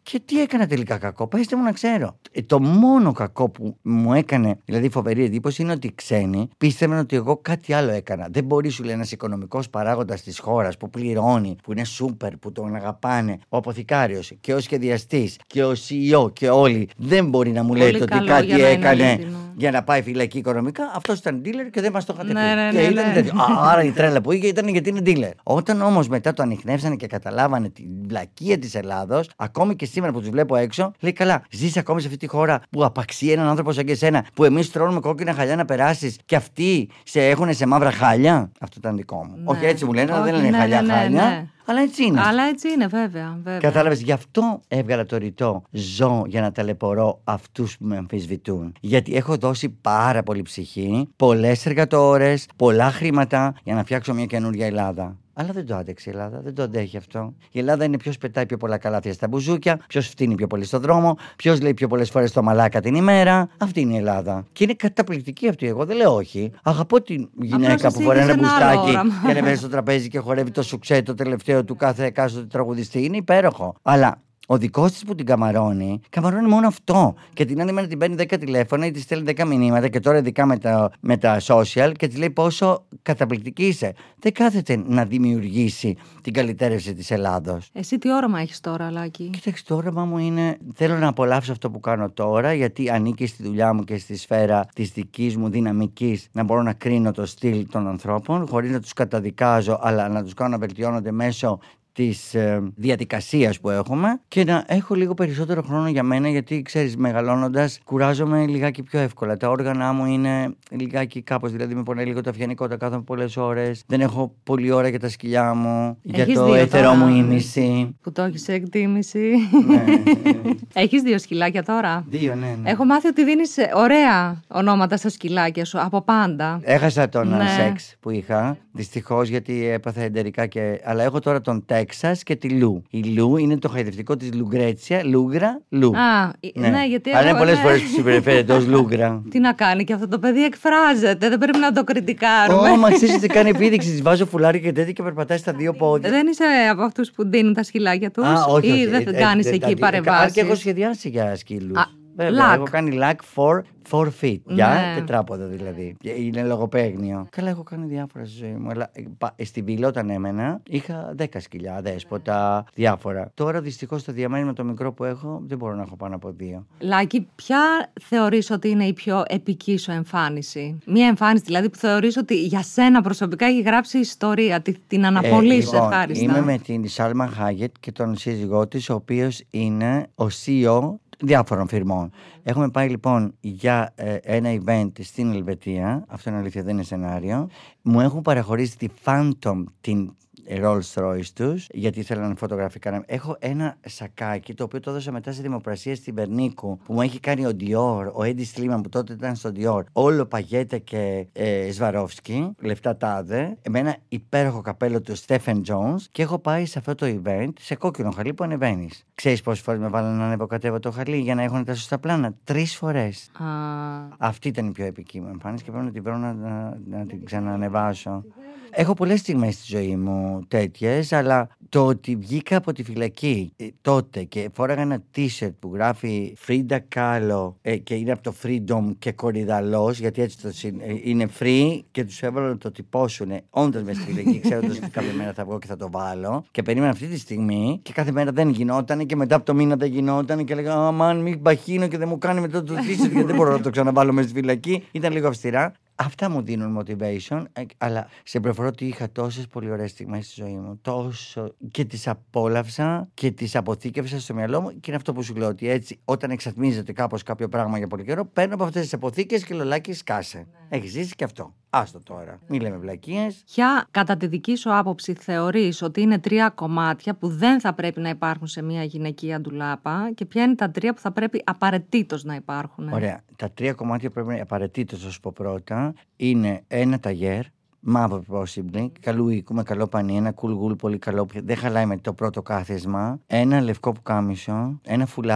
Και τι έκανα τελικά κακό, πέστε μου να ξέρω. Ε, το μόνο κακό που μου έκανε, δηλαδή φοβερή εντύπωση, είναι ότι οι ξένοι πίστευαν ότι εγώ κάτι άλλο έκανα. Δεν μπορεί, σου λέει, ένας οικονομικός παράγοντας της χώρας που πληρώνει, που είναι σούπερ, που τον αγαπάνε, ο αποθηκάριος και ο σχεδιαστής και ο σι ι ο και όλοι, δεν μπορεί να μου λέτε ότι κάτι έκανε για να πάει φυλακή οικονομικά. Αυτός ήταν dealer και δεν μας το είχατε πει. Ναι, ναι, και ναι, ήταν ναι. τέτοιο. Α, άρα η τρέλα που είχε ήταν γιατί είναι dealer. Όταν όμως μετά το ανιχνεύσανε και καταλάβανε την βλακεία της Ελλάδος, ακόμη και σήμερα που τους βλέπω έξω, λέει καλά, ζεις ακόμη σε αυτή τη χώρα που απαξεί έναν άνθρωπο σαν και εσένα, που εμείς τρώνουμε κόκκινα χαλιά να περάσεις και αυτοί σε έχουν σε μαύρα χάλια. Αυτό ήταν δικό μου. Ναι. Όχι έτσι μου λένε, αλλά δεν λένε ναι, χαλιά ναι, ναι, χάλια. ναι. Αλλά έτσι είναι. Αλλά έτσι είναι, βέβαια. βέβαια. Κατάλαβες, γι' αυτό έβγαλα το ρητό ζω για να ταλαιπωρώ αυτούς που με αμφισβητούν. Γιατί έχω δώσει πάρα πολύ ψυχή, πολλές εργατόρες, πολλά χρήματα για να φτιάξω μια καινούργια Ελλάδα. Αλλά δεν το άντεξε η Ελλάδα, δεν το αντέχει αυτό. Η Ελλάδα είναι ποιος πετάει πιο πολλά καλάθια στα μπουζούκια, ποιος φτύνει πιο πολύ στον δρόμο, ποιος λέει πιο πολλές φορές το μαλάκα την ημέρα. Αυτή είναι η Ελλάδα. Και είναι καταπληκτική αυτή. Εγώ δεν λέω όχι. Αγαπώ τη γυναίκα που φοράει ένα μπουστάκι και ανεβαίνει στο τραπέζι και χορεύει το σουξέ το τελευταίο του κάθε εκάστοτε τραγουδιστή. Είναι υπέροχο. Αλλά ο δικός της που την καμαρώνει, καμαρώνει μόνο αυτό. Και την άλλη μέρα την παίρνει δέκα τηλέφωνα ή της στέλνει δέκα μηνύματα και τώρα ειδικά με τα, με τα social και της λέει πόσο καταπληκτική είσαι. Δεν κάθεται να δημιουργήσει την καλυτέρευση της Ελλάδος. Εσύ τι όραμα έχεις τώρα, Λάκη? Κοίταξε, το όραμα μου είναι θέλω να απολαύσω αυτό που κάνω τώρα, γιατί ανήκει στη δουλειά μου και στη σφαίρα της δικής μου δυναμικής να μπορώ να κρίνω το στυλ των ανθρώπων, χωρίς να τους καταδικάζω, αλλά να τους κάνω να βελτιώνονται μέσω της ε, διαδικασίας που έχουμε και να έχω λίγο περισσότερο χρόνο για μένα, γιατί ξέρεις, μεγαλώνοντας κουράζομαι λιγάκι πιο εύκολα. Τα όργανα μου είναι λιγάκι κάπως, δηλαδή με πονάει λίγο το αυγενικό, τα κάθομαι πολλές ώρες, δεν έχω πολλή ώρα για τα σκυλιά μου, έχεις για το έτερό μου ήμιση. Που το έχεις σε εκτίμηση. Ναι, ναι, ναι. Έχεις δύο σκυλάκια τώρα? Δύο, ναι, ναι. Έχω μάθει ότι δίνεις ωραία ονόματα στα σκυλάκια σου από πάντα. Έχασα τον ναι. σεξ που είχα, δυστυχώς, γιατί έπαθα εντερικά και... αλλά έχω τώρα τον Τέξας και τη Λου. Η Λου είναι το χαϊδευτικό της Λουγκρέτσια, Λούγρα, Λου. Α, ναι, ναι γιατί αλλά είναι πολλές ναι. φορές που συμπεριφέρεται ως Λούγρα. Τι να κάνει, και αυτό το παιδί εκφράζεται, δεν πρέπει να το κριτικάρουμε. Ω, μα ξέρεις τι κάνει επίδειξη, της βάζω φουλάρι και τέτοια και περπατάει στα δύο πόδια. Δεν είσαι από αυτούς που δίνουν τα σκυλάκια τους? Α, όχι, ή όχι, δεν ε, κάνεις ε, εκεί ε, παρεμβάσεις? Και έχω σχεδιάσει για σκύλους. Α, Βέβαια, λακ. έχω κάνει λακ for four feet. Για Ναι. τετράποδο δηλαδή. Είναι λογοπαίγνιο. Καλά, έχω κάνει διάφορα στη ζωή μου. Αλλά ε, στη Βίλα όταν έμενα είχα δέκα σκυλιά, δέσποτα, διάφορα. Τώρα δυστυχώς στο διαμέρισμα το μικρό που έχω δεν μπορώ να έχω πάνω από δύο. Λάκη, ποια θεωρείς ότι είναι η πιο επική σου εμφάνιση? Μία εμφάνιση δηλαδή που θεωρείς ότι για σένα προσωπικά έχει γράψει ιστορία, την αναπολύσεις ε, λοιπόν, ευχάριστα. Είμαι με την Σάλμα Χάγετ και τον σύζυγό της, ο οποίος είναι ο σι ι ο διάφορων φιρμών. Έχουμε πάει λοιπόν για ε, ένα event στην Ελβετία. Αυτό είναι αλήθεια, δεν είναι σενάριο. Μου έχουν παραχωρήσει τη Phantom, την Rolls Royce τους, γιατί ήθελαν φωτογραφικά. Έχω ένα σακάκι το οποίο το έδωσα μετά σε δημοπρασία στην Περνίκου που μου έχει κάνει ο Dior, ο Eddie Sliman που τότε ήταν στο Dior. Όλο παγέτα και ε, Swarovski, λεφτά τάδε. Με ένα υπέροχο καπέλο του Stephen Jones και έχω πάει σε αυτό το event σε κόκκινο χαλί που ανεβαίνεις. Ξέρεις πόσες φορές με βάλανε να ανεβοκατέβω το χαλί για να έχουν τα σωστά πλάνα? Τρεις φορές. Α. Αυτή ήταν η πιο επική μου εμφάνιση και πρέπει να την βρω να, να, να την ξανανεβάσω. Έχω πολλές στιγμές στη ζωή μου τέτοιες, αλλά το ότι βγήκα από τη φυλακή ε, τότε και φόραγα ένα t-shirt που γράφει Frida Kahlo ε, και είναι από το Freedom και κορυδαλός, γιατί έτσι το, ε, είναι free, και τους έβαλα να το τυπώσουνε όντας μες στη φυλακή, ξέροντας ότι κάποια μέρα θα βγω και θα το βάλω. Και περίμενα αυτή τη στιγμή και κάθε μέρα δεν γινόταν και μετά από το μήνα δεν γινόταν και έλεγα αμάν μην παχύνω και δεν μου κάνει μετά το t-shirt γιατί δεν μπορώ να το ξαναβάλω μες στη φυλακή. Ήταν λίγο αυστηρά. Αυτά μου δίνουν motivation, αλλά σε πληροφορώ ότι είχα τόσες πολύ ωραίες στιγμές στη ζωή μου. Τόσο και τις απόλαυσα και τις αποθήκευσα στο μυαλό μου. Και είναι αυτό που σου λέω, ότι έτσι όταν εξατμίζεται κάπως κάποιο πράγμα για πολύ καιρό, παίρνω από αυτές τις αποθήκες και λολάκι σκάσε. Ναι. Έχει ζήσει και αυτό. Άστο τώρα. Μην λέμε βλακίες. Ποια, κατά τη δική σου άποψη, θεωρείς ότι είναι τρία κομμάτια που δεν θα πρέπει να υπάρχουν σε μια γυναικεία ντουλάπα και ποια είναι τα τρία που θα πρέπει απαραίτητος να υπάρχουν? Ωραία. Τα τρία κομμάτια που πρέπει απαραίτητος να σου πω πρώτα είναι ένα ταγέρ, μαύρο possibly, καλού οίκου με καλό πανί, ένα cool wool πολύ καλό, δεν χαλάει με το πρώτο κάθισμα, ένα λευκό πουκάμισο, ένα φουλάρι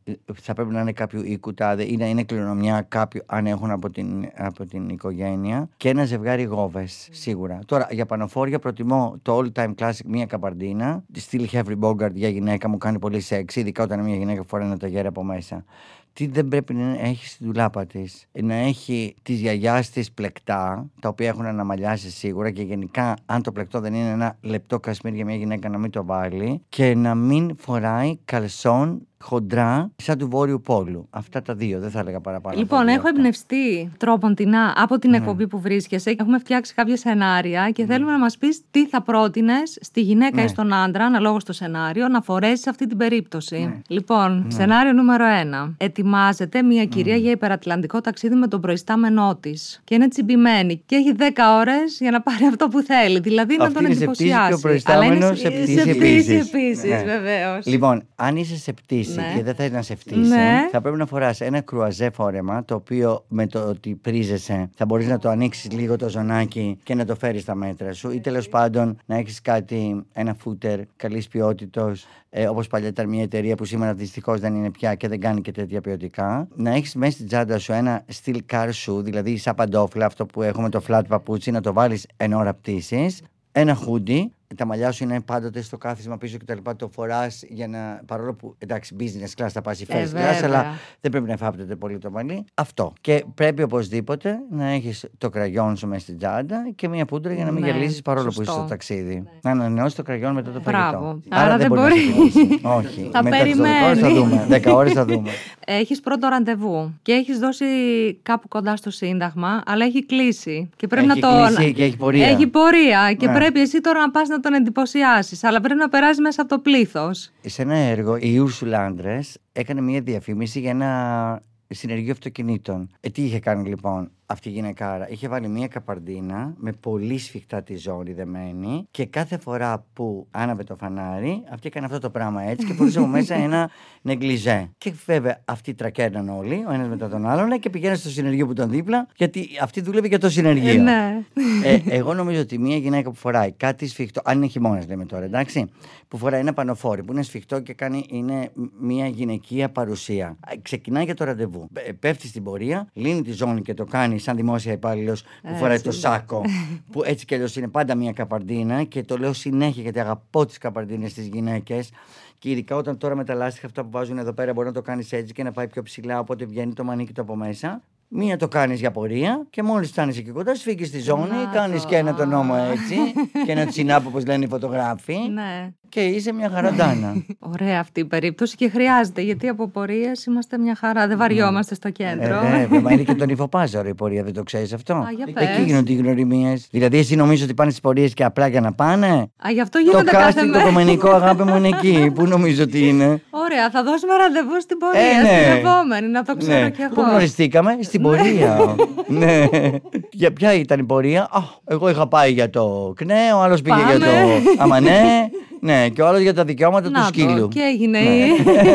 θα πρέπει να είναι κάποιου οίκου τάδε ή να είναι κληρονομιά κάποιου, αν έχουν από την, από την οικογένεια. Και ένα ζευγάρι γόβες, σίγουρα. Τώρα, για πανοφόρια προτιμώ το all time classic μία καμπαρντίνα. Still Henry Bogart για γυναίκα μου κάνει πολύ σεξ, ειδικά όταν μια γυναίκα φοράει ένα ταγέρι από μέσα. Τι δεν πρέπει να έχει στην ντουλάπα της? Να έχει τις γιαγιάς της πλεκτά, τα οποία έχουν αναμαλιάσει σίγουρα, και γενικά, αν το πλεκτό δεν είναι ένα λεπτό κασμίρ για μια γυναίκα, να μην το βάλει, και να μην φοράει καλσόν χοντρά σαν του Βόρειου Πόλου. Αυτά τα δύο, δεν θα έλεγα παραπάνω. Λοιπόν, έχω εμπνευστεί τρόποντινά από την εκπομπή ναι. που βρίσκεσαι. Έχουμε φτιάξει κάποια σενάρια και ναι. θέλουμε να μας πεις τι θα πρότεινες στη γυναίκα ναι. ή στον άντρα, αναλόγως στο σενάριο, να φορέσει σε αυτή την περίπτωση. Ναι. Λοιπόν, ναι. σενάριο νούμερο ένα. Ετοιμάζεται μια κυρία ναι. για υπερατλαντικό ταξίδι με τον προϊστάμενό της. Και είναι τσιμπημένη. Και έχει δέκα ώρες για να πάρει αυτό που θέλει. Δηλαδή αυτή να τον εντυπωσιάσει. Και ο προϊστάμενος σε πτήσει επίσης, ναι. βεβαίως. Λοιπόν, αν είσαι σε πτήση ναι. και δεν θέλει να σε φτύσει, ναι. θα πρέπει να φοράς ένα κρουαζέ φόρεμα, το οποίο με το ότι πρίζεσαι θα μπορείς να το ανοίξεις λίγο το ζωνάκι και να το φέρεις στα μέτρα σου, ή τέλος πάντων να έχεις κάτι, ένα φούτερ καλής ποιότητος, ε, όπως παλιά ήταν μια εταιρεία που σήμερα δυστυχώς δεν είναι πια και δεν κάνει και τέτοια ποιοτικά. Να έχεις μέσα στην τσάντα σου ένα steel car shoe, δηλαδή σαν παντόφλα, αυτό που έχουμε το flat παπούτσι, να το βάλεις εν ώρα πτήσης, ένα hoodie. Τα μαλλιά σου είναι πάντοτε στο κάθισμα πίσω και τα λοιπά. Το φοράς για να. Παρόλο που εντάξει, business class θα πας ή first class, αλλά δεν πρέπει να εφάπτεται πολύ το μαλλί. Αυτό. Και πρέπει οπωσδήποτε να έχεις το κραγιόν σου μέσα στην τσάντα και μία πούντρα για να μην ναι, γελίσεις παρόλο σωστό. που είσαι στο ταξίδι. Ναι. Να ανανεώσεις το κραγιόν μετά το φαγητό. Μπράβο. Άρα, Άρα δεν μπορεί. Να όχι. Θα μετά περιμένει. Θα δούμε. δέκα ώρες θα δούμε. Έχεις πρώτο ραντεβού και έχεις δώσει κάπου κοντά στο Σύνταγμα, αλλά έχει κλείσει. Και πρέπει έχει να το. Και έχει πορεία. Έχει πορεία. Και ναι. πρέπει εσύ τώρα να πας να τον εντυπωσιάσεις, αλλά πρέπει να περάσει μέσα από το πλήθος. Σε ένα έργο, η Ursula Andress έκανε μια διαφήμιση για ένα συνεργείο αυτοκινήτων. Ε, τι είχε κάνει λοιπόν αυτή η γυναικάρα? Είχε βάλει μια καπαρντίνα με πολύ σφιχτά τη ζώνη δεμένη και κάθε φορά που άναβε το φανάρι, αυτή έκανε αυτό το πράγμα έτσι και φορούσε από μέσα ένα νεγκλιζέ. Και βέβαια αυτοί τρακέρναν όλοι, ο ένας μετά τον άλλον, και πηγαίναν στο συνεργείο που ήταν δίπλα, γιατί αυτή δούλευε για το συνεργείο. Ε, ναι. ε, εγώ νομίζω ότι μια γυναίκα που φοράει κάτι σφιχτό, αν είναι χειμώνας λέμε τώρα, εντάξει, που φοράει ένα πανοφόρι που είναι σφιχτό και κάνει, είναι μια γυναικεία παρουσία. Ξεκινάει για το ραντεβού. Πέφτει στην πορεία, λύνει τη ζώνη και το κάνει σαν δημόσια υπάλληλος που φοράει το σάκο, που έτσι κι αλλιώς είναι πάντα μια καπαρντίνα, και το λέω συνέχεια γιατί αγαπώ τις καπαρντίνες στις γυναίκες. Και ειδικά όταν τώρα με τα λάστιχα αυτά που βάζουν εδώ πέρα μπορεί να το κάνεις έτσι και να πάει πιο ψηλά, οπότε βγαίνει το μανίκι του από μέσα. Μία το κάνεις για πορεία και μόλις φτάνεις εκεί κοντά, σφίγγεις στη ζώνη, κάνεις και ένα τον νόμο έτσι και ένα τσινάπ όπως λένε οι φωτογράφοι. Ναι. Και είσαι μια χαραντάνα. Ωραία αυτή η περίπτωση και χρειάζεται, γιατί από πορείες είμαστε μια χαρά, δεν βαριόμαστε στο κέντρο. Ε, ε, μα είναι και τον υφοπάζαρο η πορεία, δεν το ξέρεις αυτό? Α, για πες. Εκεί γίνονται οι γνωριμίες. Δηλαδή, εσύ νομίζεις ότι πάνε στις πορείες και απλά για να πάνε? Α, γι' αυτό γίνεται το κάθε casting, το κομμενικό, αγάπη μου, είναι εκεί. Πού νομίζω ότι είναι? Ωραία, θα δώσουμε ραντεβού στην πορεία, ε, ναι. στην επόμενη, να το ξέρω ναι. κι εγώ. Πού γνωριστήκαμε? Στην πορεία. Ναι. Για ποια ήταν η πορεία? Α, εγώ είχα πάει για το ΚΝΕ, ο άλλος πήγε για το ΑΜΑΝΕ. Ναι, και ο άλλος για τα δικαιώματα να του σκύλου. Το, και έγινε. Ναι.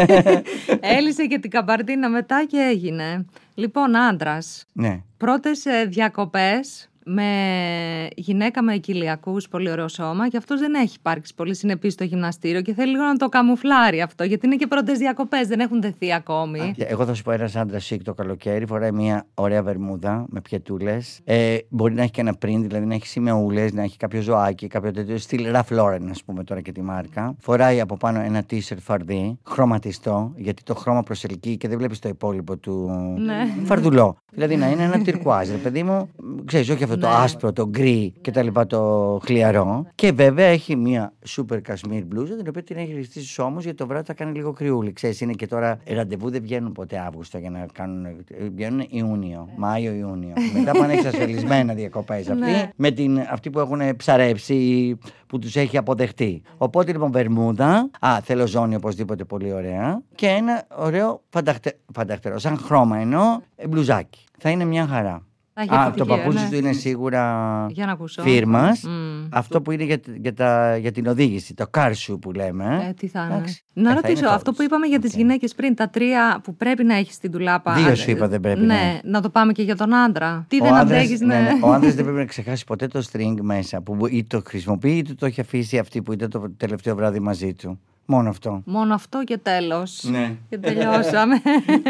Έλυσε και την καπαρντίνα μετά και έγινε. Λοιπόν, άντρας. Ναι. Πρώτες διακοπές με γυναίκα με κοιλιακούς, πολύ ωραίο σώμα, και αυτός δεν έχει υπάρξει πολύ συνεπής στο γυμναστήριο και θέλει λίγο να το καμουφλάρει αυτό, γιατί είναι και πρώτες διακοπές, δεν έχουν δεθεί ακόμη. Εγώ θα σου πω, ένας άντρας σικ το καλοκαίρι φοράει μια ωραία βερμούδα με πιετούλες. Ε, μπορεί να έχει και ένα print, δηλαδή να έχει σημεούλες, να έχει κάποιο ζωάκι, κάποιο τέτοιο στυλ Ralph Lauren, ας πούμε τώρα και τη μάρκα. Φοράει από πάνω ένα t-shirt φαρδί, χρωματιστό, γιατί το χρώμα προσελκύει και δεν βλέπεις το υπόλοιπο του ναι. φαρδουλό. Δηλαδή να είναι ένα τυρκουάζ, παιδί μου, ξέρεις, όχι αυτό το ναι. άσπρο, το γκρι και τα λοιπά, το χλιαρό. Και βέβαια έχει μια super κασμίρ μπλούζα, την οποία την έχει ληστεί στους ώμους, γιατί το βράδυ θα κάνει λίγο κρυούλι. Ξέρεις, είναι και τώρα ραντεβού δεν βγαίνουν ποτέ Αύγουστο για να κάνουν. Βγαίνουν Ιούνιο, Μάιο-Ιούνιο. Μετά πάνε εξασφαλισμένα διακοπές αυτοί, με την, αυτοί που έχουν ψαρέψει, που τους έχει αποδεχτεί. Οπότε λοιπόν βερμούδα, α, θέλω ζώνη οπωσδήποτε πολύ ωραία, και ένα ωραίο φανταχτε, φανταχτερό, σαν χρώμα εννοώ, μπλουζάκι. Θα είναι μια χαρά. Α, το παπούτσι ναι. του είναι σίγουρα φίρμας. Mm. Αυτό που είναι για, για, τα, για την οδήγηση, το car shoe που λέμε. Ε, τι θα είναι. Να ε, ρωτήσω, είναι αυτό που είπαμε για τις okay. γυναίκες πριν, τα τρία που πρέπει να έχεις στην ντουλάπα. Δύο σου είπα δεν πρέπει. Ναι, ναι. να το πάμε και για τον άντρα. Τι ο δεν αντέχεις, ναι. ναι, ναι. Ο άντρας δεν πρέπει να ξεχάσει ποτέ το string μέσα, που ή το χρησιμοποιεί ή το έχει αφήσει αυτή που ήταν το τελευταίο βράδυ μαζί του. Μόνο αυτό. Μόνο αυτό και τέλος. Ναι. Και τελειώσαμε.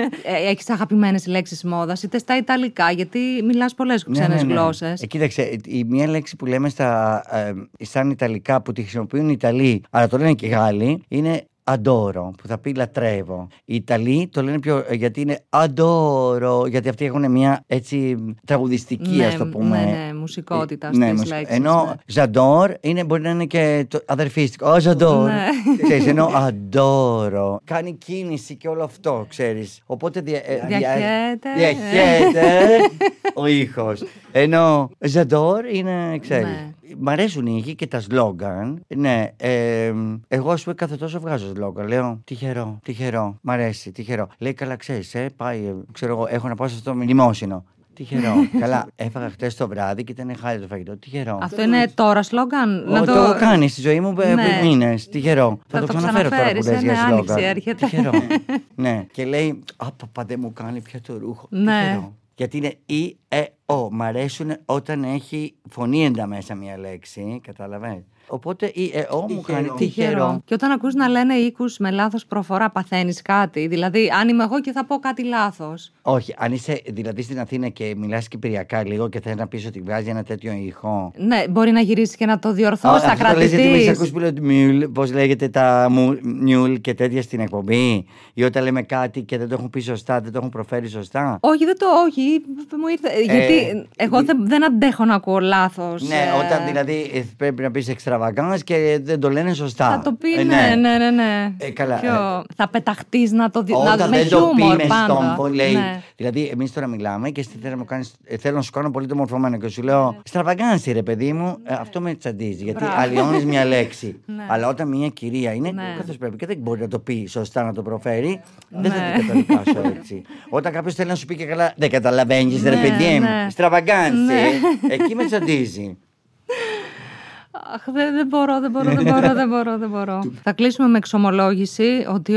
ε, έχεις αγαπημένες λέξεις μόδας, είτε στα Ιταλικά, γιατί μιλάς πολλές ξένες ναι, ναι, ναι. γλώσσες. Ε, κοίταξε, η μία λέξη που λέμε στα, ε, σαν Ιταλικά που τη χρησιμοποιούν οι Ιταλοί, αλλά το λένε και οι Γάλλοι, είναι adoro, που θα πει λατρεύω. Οι Ιταλοί το λένε πιο, γιατί είναι adoro, γιατί αυτοί έχουν μια έτσι τραγουδιστική, ναι, ας το πούμε. Ναι, ναι, μουσικότητα ναι, στις μουσ... λέξεις. Ενώ ναι. j'adore είναι, μπορεί να είναι και το αδερφίστικο. Oh, j'adore. Ναι. Ξέρεις, ενώ adoro κάνει κίνηση και όλο αυτό, ξέρεις. Οπότε δια... διαχέεται. Διαχέεται ο ήχος. Ενώ j'adore είναι, ξέρεις. Ναι. Μ' αρέσουν οι ήχοι και τα σλόγγαν. Ναι, ε, εγώ ας πούμε κάθε τόσο βγάζω σλόγγαν. Λέω τυχερό, τυχερό, μ' αρέσει, τυχερό. Λέει καλά, ξέρεις, ε, πάει, ξέρω εγώ, έχω να πάω σε αυτό το λιμόσυνο. Τυχερό. Καλά, έφαγα χτες το βράδυ και ήταν χάλια το φαγητό. Τυχερό. Αυτό είναι τώρα σλόγγαν. Να το έχω κάνει στη ζωή μου ναι. μήνες. Τυχερό. Θα, θα το ξαναφέρω τώρα που λες για σλόγγαν. Τυχερό. Ναι, και λέει, απαπα δεν μου κάνει πια το ρούχο. Ναι. Τυχερό. Γιατί είναι ή, ε, ο. Μ' αρέσουν όταν έχει φωνή εντά μέσα μια λέξη. Κατάλαβες. Οπότε η ε, ο μου κάνει τυχερό. Και όταν ακούς να λένε οίκους με λάθος προφορά, παθαίνεις κάτι. Δηλαδή, αν είμαι εγώ και θα πω κάτι λάθος. Όχι, αν είσαι δηλαδή στην Αθήνα και μιλάς κυπριακά λίγο και θέλει να πεις ότι βγάζει ένα τέτοιο ήχο. Ναι, μπορεί να γυρίσει και να το διορθώσει, θα κρατηθείς. Αυτό λες, γιατί ακούς που λέω πώς λέγεται τα μιουλ και τέτοια στην εκπομπή, ή όταν λέμε κάτι και δεν το έχουν πει σωστά, δεν το έχουν προφέρει σωστά. Όχι, δεν το όχι. Μου ήρθε. Ε, γιατί εγώ δεν, δεν αντέχω να ακούω λάθος. Ναι, ε... όταν δηλαδή πρέπει να πεις εξτραβαγκάνς και δεν το λένε σωστά. Θα το πει, ε, ναι, ναι, ναι. ναι. Ε, καλά, Πιο... ε... Θα πεταχτείς να το δει. Όταν να... δεν με το χιούμορ, πει με στόμπο, λέει. Ναι. Δηλαδή, εμείς τώρα μιλάμε και θέλω να, κάνεις, θέλω να σου κάνω πολύ το μορφωμένο και σου λέω ναι. Στραβαγκάνση, ρε παιδί μου, ναι. αυτό με τσαντίζει. Γιατί αλλοιώνεις μια λέξη. Ναι. Αλλά όταν μια κυρία είναι, ναι. καθώς πρέπει και δεν μπορεί να το πει σωστά, να το προφέρει, ναι. δεν θα το καταδικάσω έτσι. Όταν κάποιος θέλει να σου πει και καλά, δεν καταλαβαίνεις, ναι, ρε παιδί μου, ναι. στραβαγκάνση, ναι. εκεί με τσαντίζει. Αχ, δεν, δεν μπορώ, δεν μπορώ, δεν μπορώ, δεν μπορώ, δεν μπορώ. Θα κλείσουμε με εξομολόγηση ότι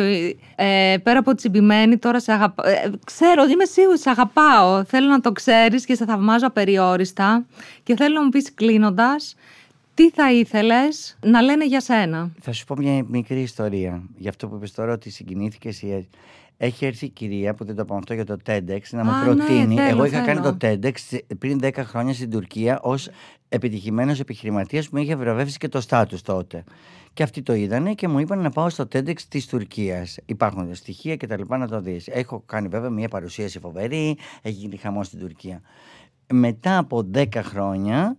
ε, πέρα από τσιμπημένη τώρα σε αγαπάω. Ε, ξέρω, είμαι σίγουρη, σε αγαπάω. Θέλω να το ξέρεις και σε θαυμάζω απεριόριστα. Και θέλω να μου πεις κλείνοντας, τι θα ήθελες να λένε για σένα. Θα σου πω μια μικρή ιστορία. Γι' αυτό που είπες τώρα ότι συγκινήθηκες ή... Έχει έρθει η κυρία που δεν το πω αυτό για το TEDx να μου προτείνει. Ναι, θέλω, Εγώ είχα θέλω. κάνει το TEDx πριν δέκα χρόνια στην Τουρκία ως επιτυχημένος επιχειρηματίας που με είχε βραβεύσει και το στάτους τότε. Και αυτοί το είδανε και μου είπαν να πάω στο TEDx της Τουρκίας. Υπάρχουν στοιχεία και τα λοιπά να το δεις. Έχω κάνει βέβαια μια παρουσίαση φοβερή, έχει γίνει χαμός στην Τουρκία. Μετά από δέκα χρόνια.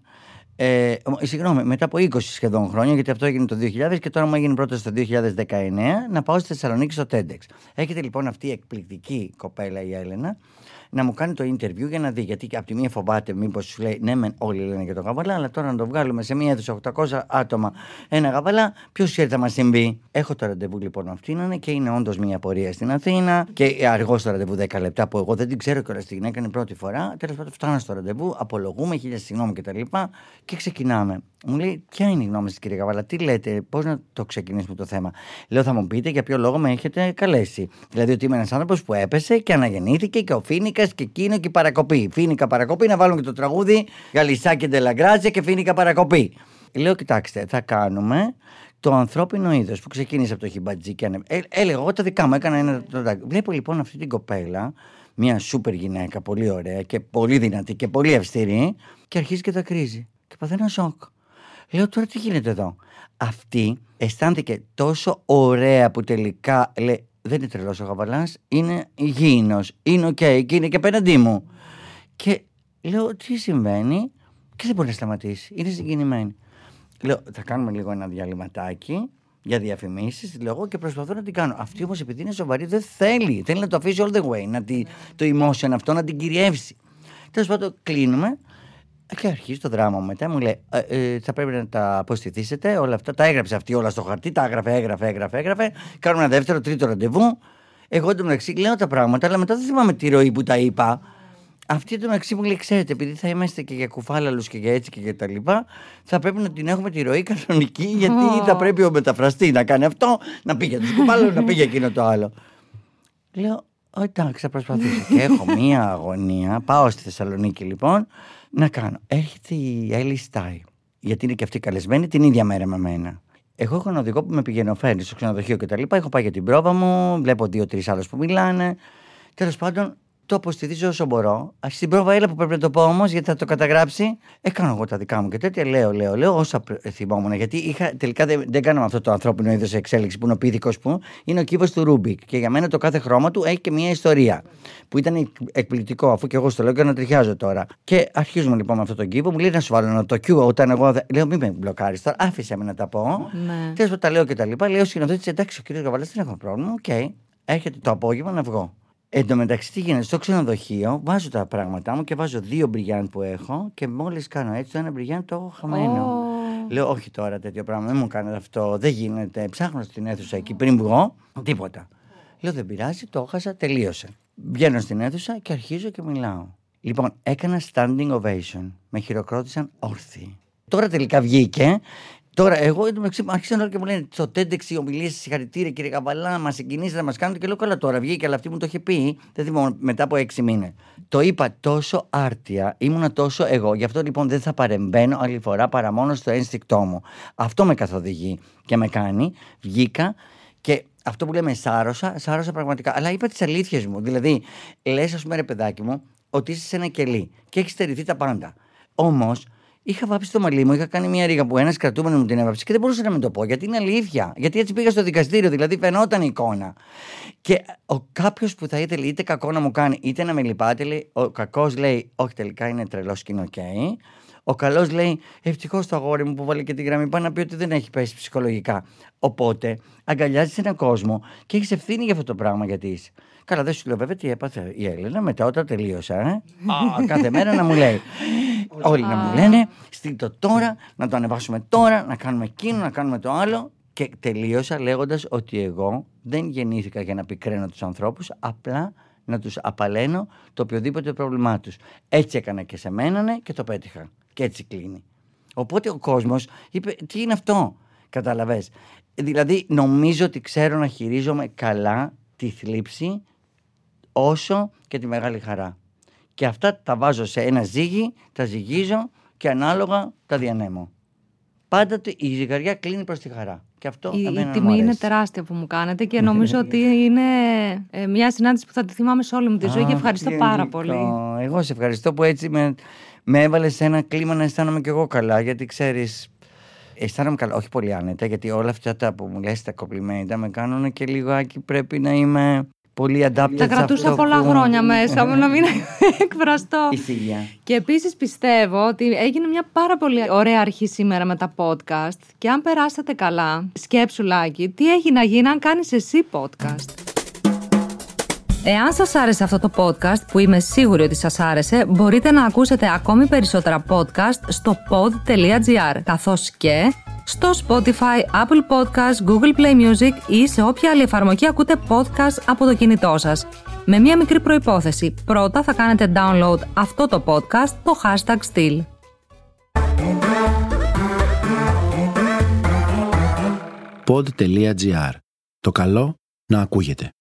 Ε, συγγνώμη, μετά από είκοσι σχεδόν χρόνια, γιατί αυτό έγινε το δύο χιλιάδες και τώρα μου έγινε πρώτα στο δύο χιλιάδες δεκαεννέα, να πάω στη Θεσσαλονίκη στο TEDx. Έρχεται λοιπόν αυτή η εκπληκτική κοπέλα η Έλενα να μου κάνει το interview για να δει. Γιατί από τη μία φοβάται, μήπως σου λέει ναι, μεν όλοι λένε για το γαβαλά, αλλά τώρα να το βγάλουμε σε μία αίθουσα οκτακόσια άτομα ένα γαβαλά, ποιος ξέρει θα μας συμβεί. Έχω το ραντεβού λοιπόν αυτήν και είναι όντως μία πορεία στην Αθήνα και αργό στο ραντεβού δέκα λεπτά που εγώ δεν την ξέρω κιόλας τη γυναίκα, είναι πρώτη φορά. Τέλος πάντων, φτάνω στο ραντεβού, απολογούμε, χίλια συγγνώμη κτλ. Και ξεκινάμε. Μου λέει, ποια είναι η γνώμη σας, κύριε Γαβαλά, τι λέτε, πώς να το ξεκινήσουμε το θέμα. Λέω, θα μου πείτε για ποιο λόγο με έχετε καλέσει. Δηλαδή, ότι είμαι ένας άνθρωπος που έπεσε και αναγεννήθηκε και ο Φίνικας και εκείνο και η παρακοπή. Φίνικα παρακοπή, να βάλουμε και το τραγούδι Γαλισά και Ντελαγκράτζια και Φίνικα παρακοπή. Λέω, κοιτάξτε, θα κάνουμε το ανθρώπινο είδος που ξεκίνησε από το χιμπατζί και ανε... ε, έλεγα εγώ τα δικά μου, έκανα ένα. Βλέπω λοιπόν αυτή την κοπέλα, μια σούπερ γυναίκα, πολύ ωραία και πολύ δυνατή και πολύ αυστηρή, και αρχίζει και τα κρίζει. Και παθαίνω σοκ. Λέω τώρα τι γίνεται εδώ. Αυτή αισθάνθηκε τόσο ωραία που τελικά λέει δεν είναι τρελός ο Γαβαλάς, είναι υγιεινός, είναι οκ okay, και είναι και απέναντί μου. Και λέω τι συμβαίνει και δεν μπορεί να σταματήσει, είναι συγκινημένη. Λέω θα κάνουμε λίγο ένα διαλυματάκι για διαφημίσεις, λέω εγώ, και προσπαθώ να την κάνω. Αυτή όμως επειδή είναι σοβαρή δεν θέλει, θέλει να το αφήσει all the way, να τη, το emotion αυτό να την κυριεύσει. Τέλος πάντων κλείνουμε. Και αρχίζει το δράμα μου μετά, μου λέει ε, ε, θα πρέπει να τα αποστηθήσετε όλα αυτά, τα έγραψε αυτή όλα στο χαρτί, τα έγραφε, έγραφε, έγραφε, έγραφε, κάνουμε ένα δεύτερο, τρίτο ραντεβού. Εγώ εντωμεταξύ λέω τα πράγματα, αλλά μετά δεν θυμάμαι τη ροή που τα είπα. Αυτή εντωμεταξύ μου λέει, ξέρετε, επειδή θα είμαστε και για κουφάλαλους και για έτσι και για τα λοιπά, θα πρέπει να την έχουμε τη ροή κανονική, γιατί oh. θα πρέπει ο μεταφραστή να κάνει αυτό, να πει για τους κουφάλαλους, να πει για εκείνο το άλλο. Λέω, εντάξει, θα προσπαθήσω. Και έχω μία αγωνία, πάω στη Θεσσαλονίκη λοιπόν, να κάνω. Έρχεται η Έλλη Στάι, γιατί είναι και αυτή καλεσμένη την ίδια μέρα με μένα. Εγώ έχω ένα οδηγό που με πηγαινοφέρει στο ξενοδοχείο κτλ. Έχω πάει για την πρόβα μου, βλέπω δύο-τρεις άλλους που μιλάνε. Τέλος πάντων, το αποστηρίζω όσο μπορώ. Στην πρόβα, έλα που πρέπει να το πω όμως, γιατί θα το καταγράψει. Έκανα εγώ τα δικά μου και τέτοια. Λέω, λέω, λέω, όσα θυμόμουν. Γιατί είχα, τελικά δεν, δεν κάναμε αυτό το ανθρώπινο είδος εξέλιξη που είναι ο πίδικος που είναι ο κύβος του Ρούμπικ. Και για μένα το κάθε χρώμα του έχει και μια ιστορία. Που ήταν εκπληκτικό, αφού και εγώ στο λέω και να τριχιάζω τώρα. Και αρχίζουμε λοιπόν με αυτό τον κύβο. Μου λέει να σου βάλω ένα το Q όταν εγώ. Λέω, μην με μπλοκάρεις τώρα, άφησε με να τα πω. Ναι. Τέλος τα λέω και τα λοιπά. Λέω σκηνοθέτη, εντάξει, ο κύριος Γαβαλάς δεν έχω πρόβλημα. Οκ, okay. Έρχεται το απόγευμα να βγω. Εν τω μεταξύ, τι γίνεται, στο ξενοδοχείο βάζω τα πράγματά μου και βάζω δύο μπριγιάν που έχω και μόλις κάνω έτσι, το ένα μπριγιάν το έχω χαμένο. Oh. Λέω, όχι τώρα τέτοιο πράγμα, δεν μου κάνετε αυτό, δεν γίνεται. Ψάχνω στην αίθουσα εκεί πριν βγω, τίποτα. Λέω, δεν πειράζει, το έχασα, τελείωσε. Βγαίνω στην αίθουσα και αρχίζω και μιλάω. Λοιπόν, έκανα standing ovation. Με χειροκρότησαν όρθιοι. Τώρα τελικά βγήκε. Τώρα, εγώ άρχισαν όλοι και μου λένε στο TEDx οι ομιλίες, συγχαρητήρια κύριε Καβαλά, μας συγκινήσετε να μας κάνετε. Και λέω, καλά τώρα βγήκε, αλλά αυτή μου το είχε πει. Δεν θυμάμαι, μετά από έξι μήνες. Το είπα τόσο άρτια, ήμουνα τόσο εγώ. Γι' αυτό λοιπόν δεν θα παρεμβαίνω άλλη φορά παρά μόνο στο ένστικτό μου. Αυτό με καθοδηγεί και με κάνει. Βγήκα και αυτό που λέμε σάρωσα, σάρωσα πραγματικά. Αλλά είπα τις αλήθειες μου. Δηλαδή, λες, ας πούμε, ρε παιδάκι μου, ότι είσαι σε ένα κελί και έχεις στερηθεί τα πάντα. Όμως, είχα βάψει το μαλλί μου, είχα κάνει μια ρίγα που ένας κρατούμενος μου την έβαψε και δεν μπορούσα να μην το πω γιατί είναι αλήθεια. Γιατί έτσι πήγα στο δικαστήριο, δηλαδή φαινόταν η εικόνα. Και ο κάποιος που θα ήθελε είτε κακό να μου κάνει είτε να με λυπάται, λέει, ο κακός λέει, όχι τελικά είναι τρελός και είναι οκ. Okay. Ο καλός λέει, ευτυχώς το αγόρι μου που βάλει και τη γραμμή πάνω να πει ότι δεν έχει πέσει ψυχολογικά. Οπότε αγκαλιάζεις έναν κόσμο και έχεις ευθύνη για αυτό το πράγμα γιατί είσαι. Καλά, δεν σου λέω βέβαια τι έπαθε η Έλενα μετά όταν τελείωσα. Ε? Α, κάθε μέρα να μου λέει. Όλοι να μου λένε, στείλ το τώρα, να το ανεβάσουμε τώρα, να κάνουμε εκείνο, να κάνουμε το άλλο. Και τελείωσα λέγοντας ότι εγώ δεν γεννήθηκα για να πικραίνω τους ανθρώπους, απλά να τους απαλαίνω το οποιοδήποτε πρόβλημά τους. Έτσι έκανα και σε μένανε και το πέτυχα. Και έτσι κλείνει. Οπότε ο κόσμος είπε, τι είναι αυτό, καταλαβες. Δηλαδή νομίζω ότι ξέρω να χειρίζομαι καλά τη θλίψη όσο και τη μεγάλη χαρά. Και αυτά τα βάζω σε ένα ζύγι, τα ζυγίζω και ανάλογα τα διανέμω. Πάντα η ζυγαριά κλείνει προς τη χαρά. Και αυτό η η τιμή είναι τεράστια που μου κάνετε και νομίζω ότι είναι ε, μια συνάντηση που θα τη θυμάμαι σε όλη μου τη ζωή και ευχαριστώ γενικό. πάρα πολύ. Εγώ σε ευχαριστώ που έτσι με, με έβαλε σε ένα κλίμα να αισθάνομαι κι εγώ καλά, γιατί ξέρεις, αισθάνομαι καλά, όχι πολύ άνετα, γιατί όλα αυτά τα που μου λες τα κομπλιμέντα με κάνουν και λιγάκι πρέπει να είμαι πολύ adapted. Τα κρατούσα πολλά που... χρόνια μέσα μου να μην εκφραστώ. Ισηγία. Και επίσης πιστεύω ότι έγινε μια πάρα πολύ ωραία αρχή σήμερα με τα podcast και αν περάσατε καλά, σκέψου Λάκη, τι έχει να γίνει αν κάνεις εσύ podcast. Εάν σας άρεσε αυτό το podcast, που είμαι σίγουρη ότι σας άρεσε, μπορείτε να ακούσετε ακόμη περισσότερα podcast στο pod τελεία gr, καθώς και στο Spotify, Apple Podcasts, Google Play Music ή σε όποια άλλη εφαρμογή ακούτε podcast από το κινητό σας. Με μία μικρή προϋπόθεση. Πρώτα θα κάνετε download αυτό το podcast, το hashtag Still. pod τελεία gr. Το καλό να ακούγεται.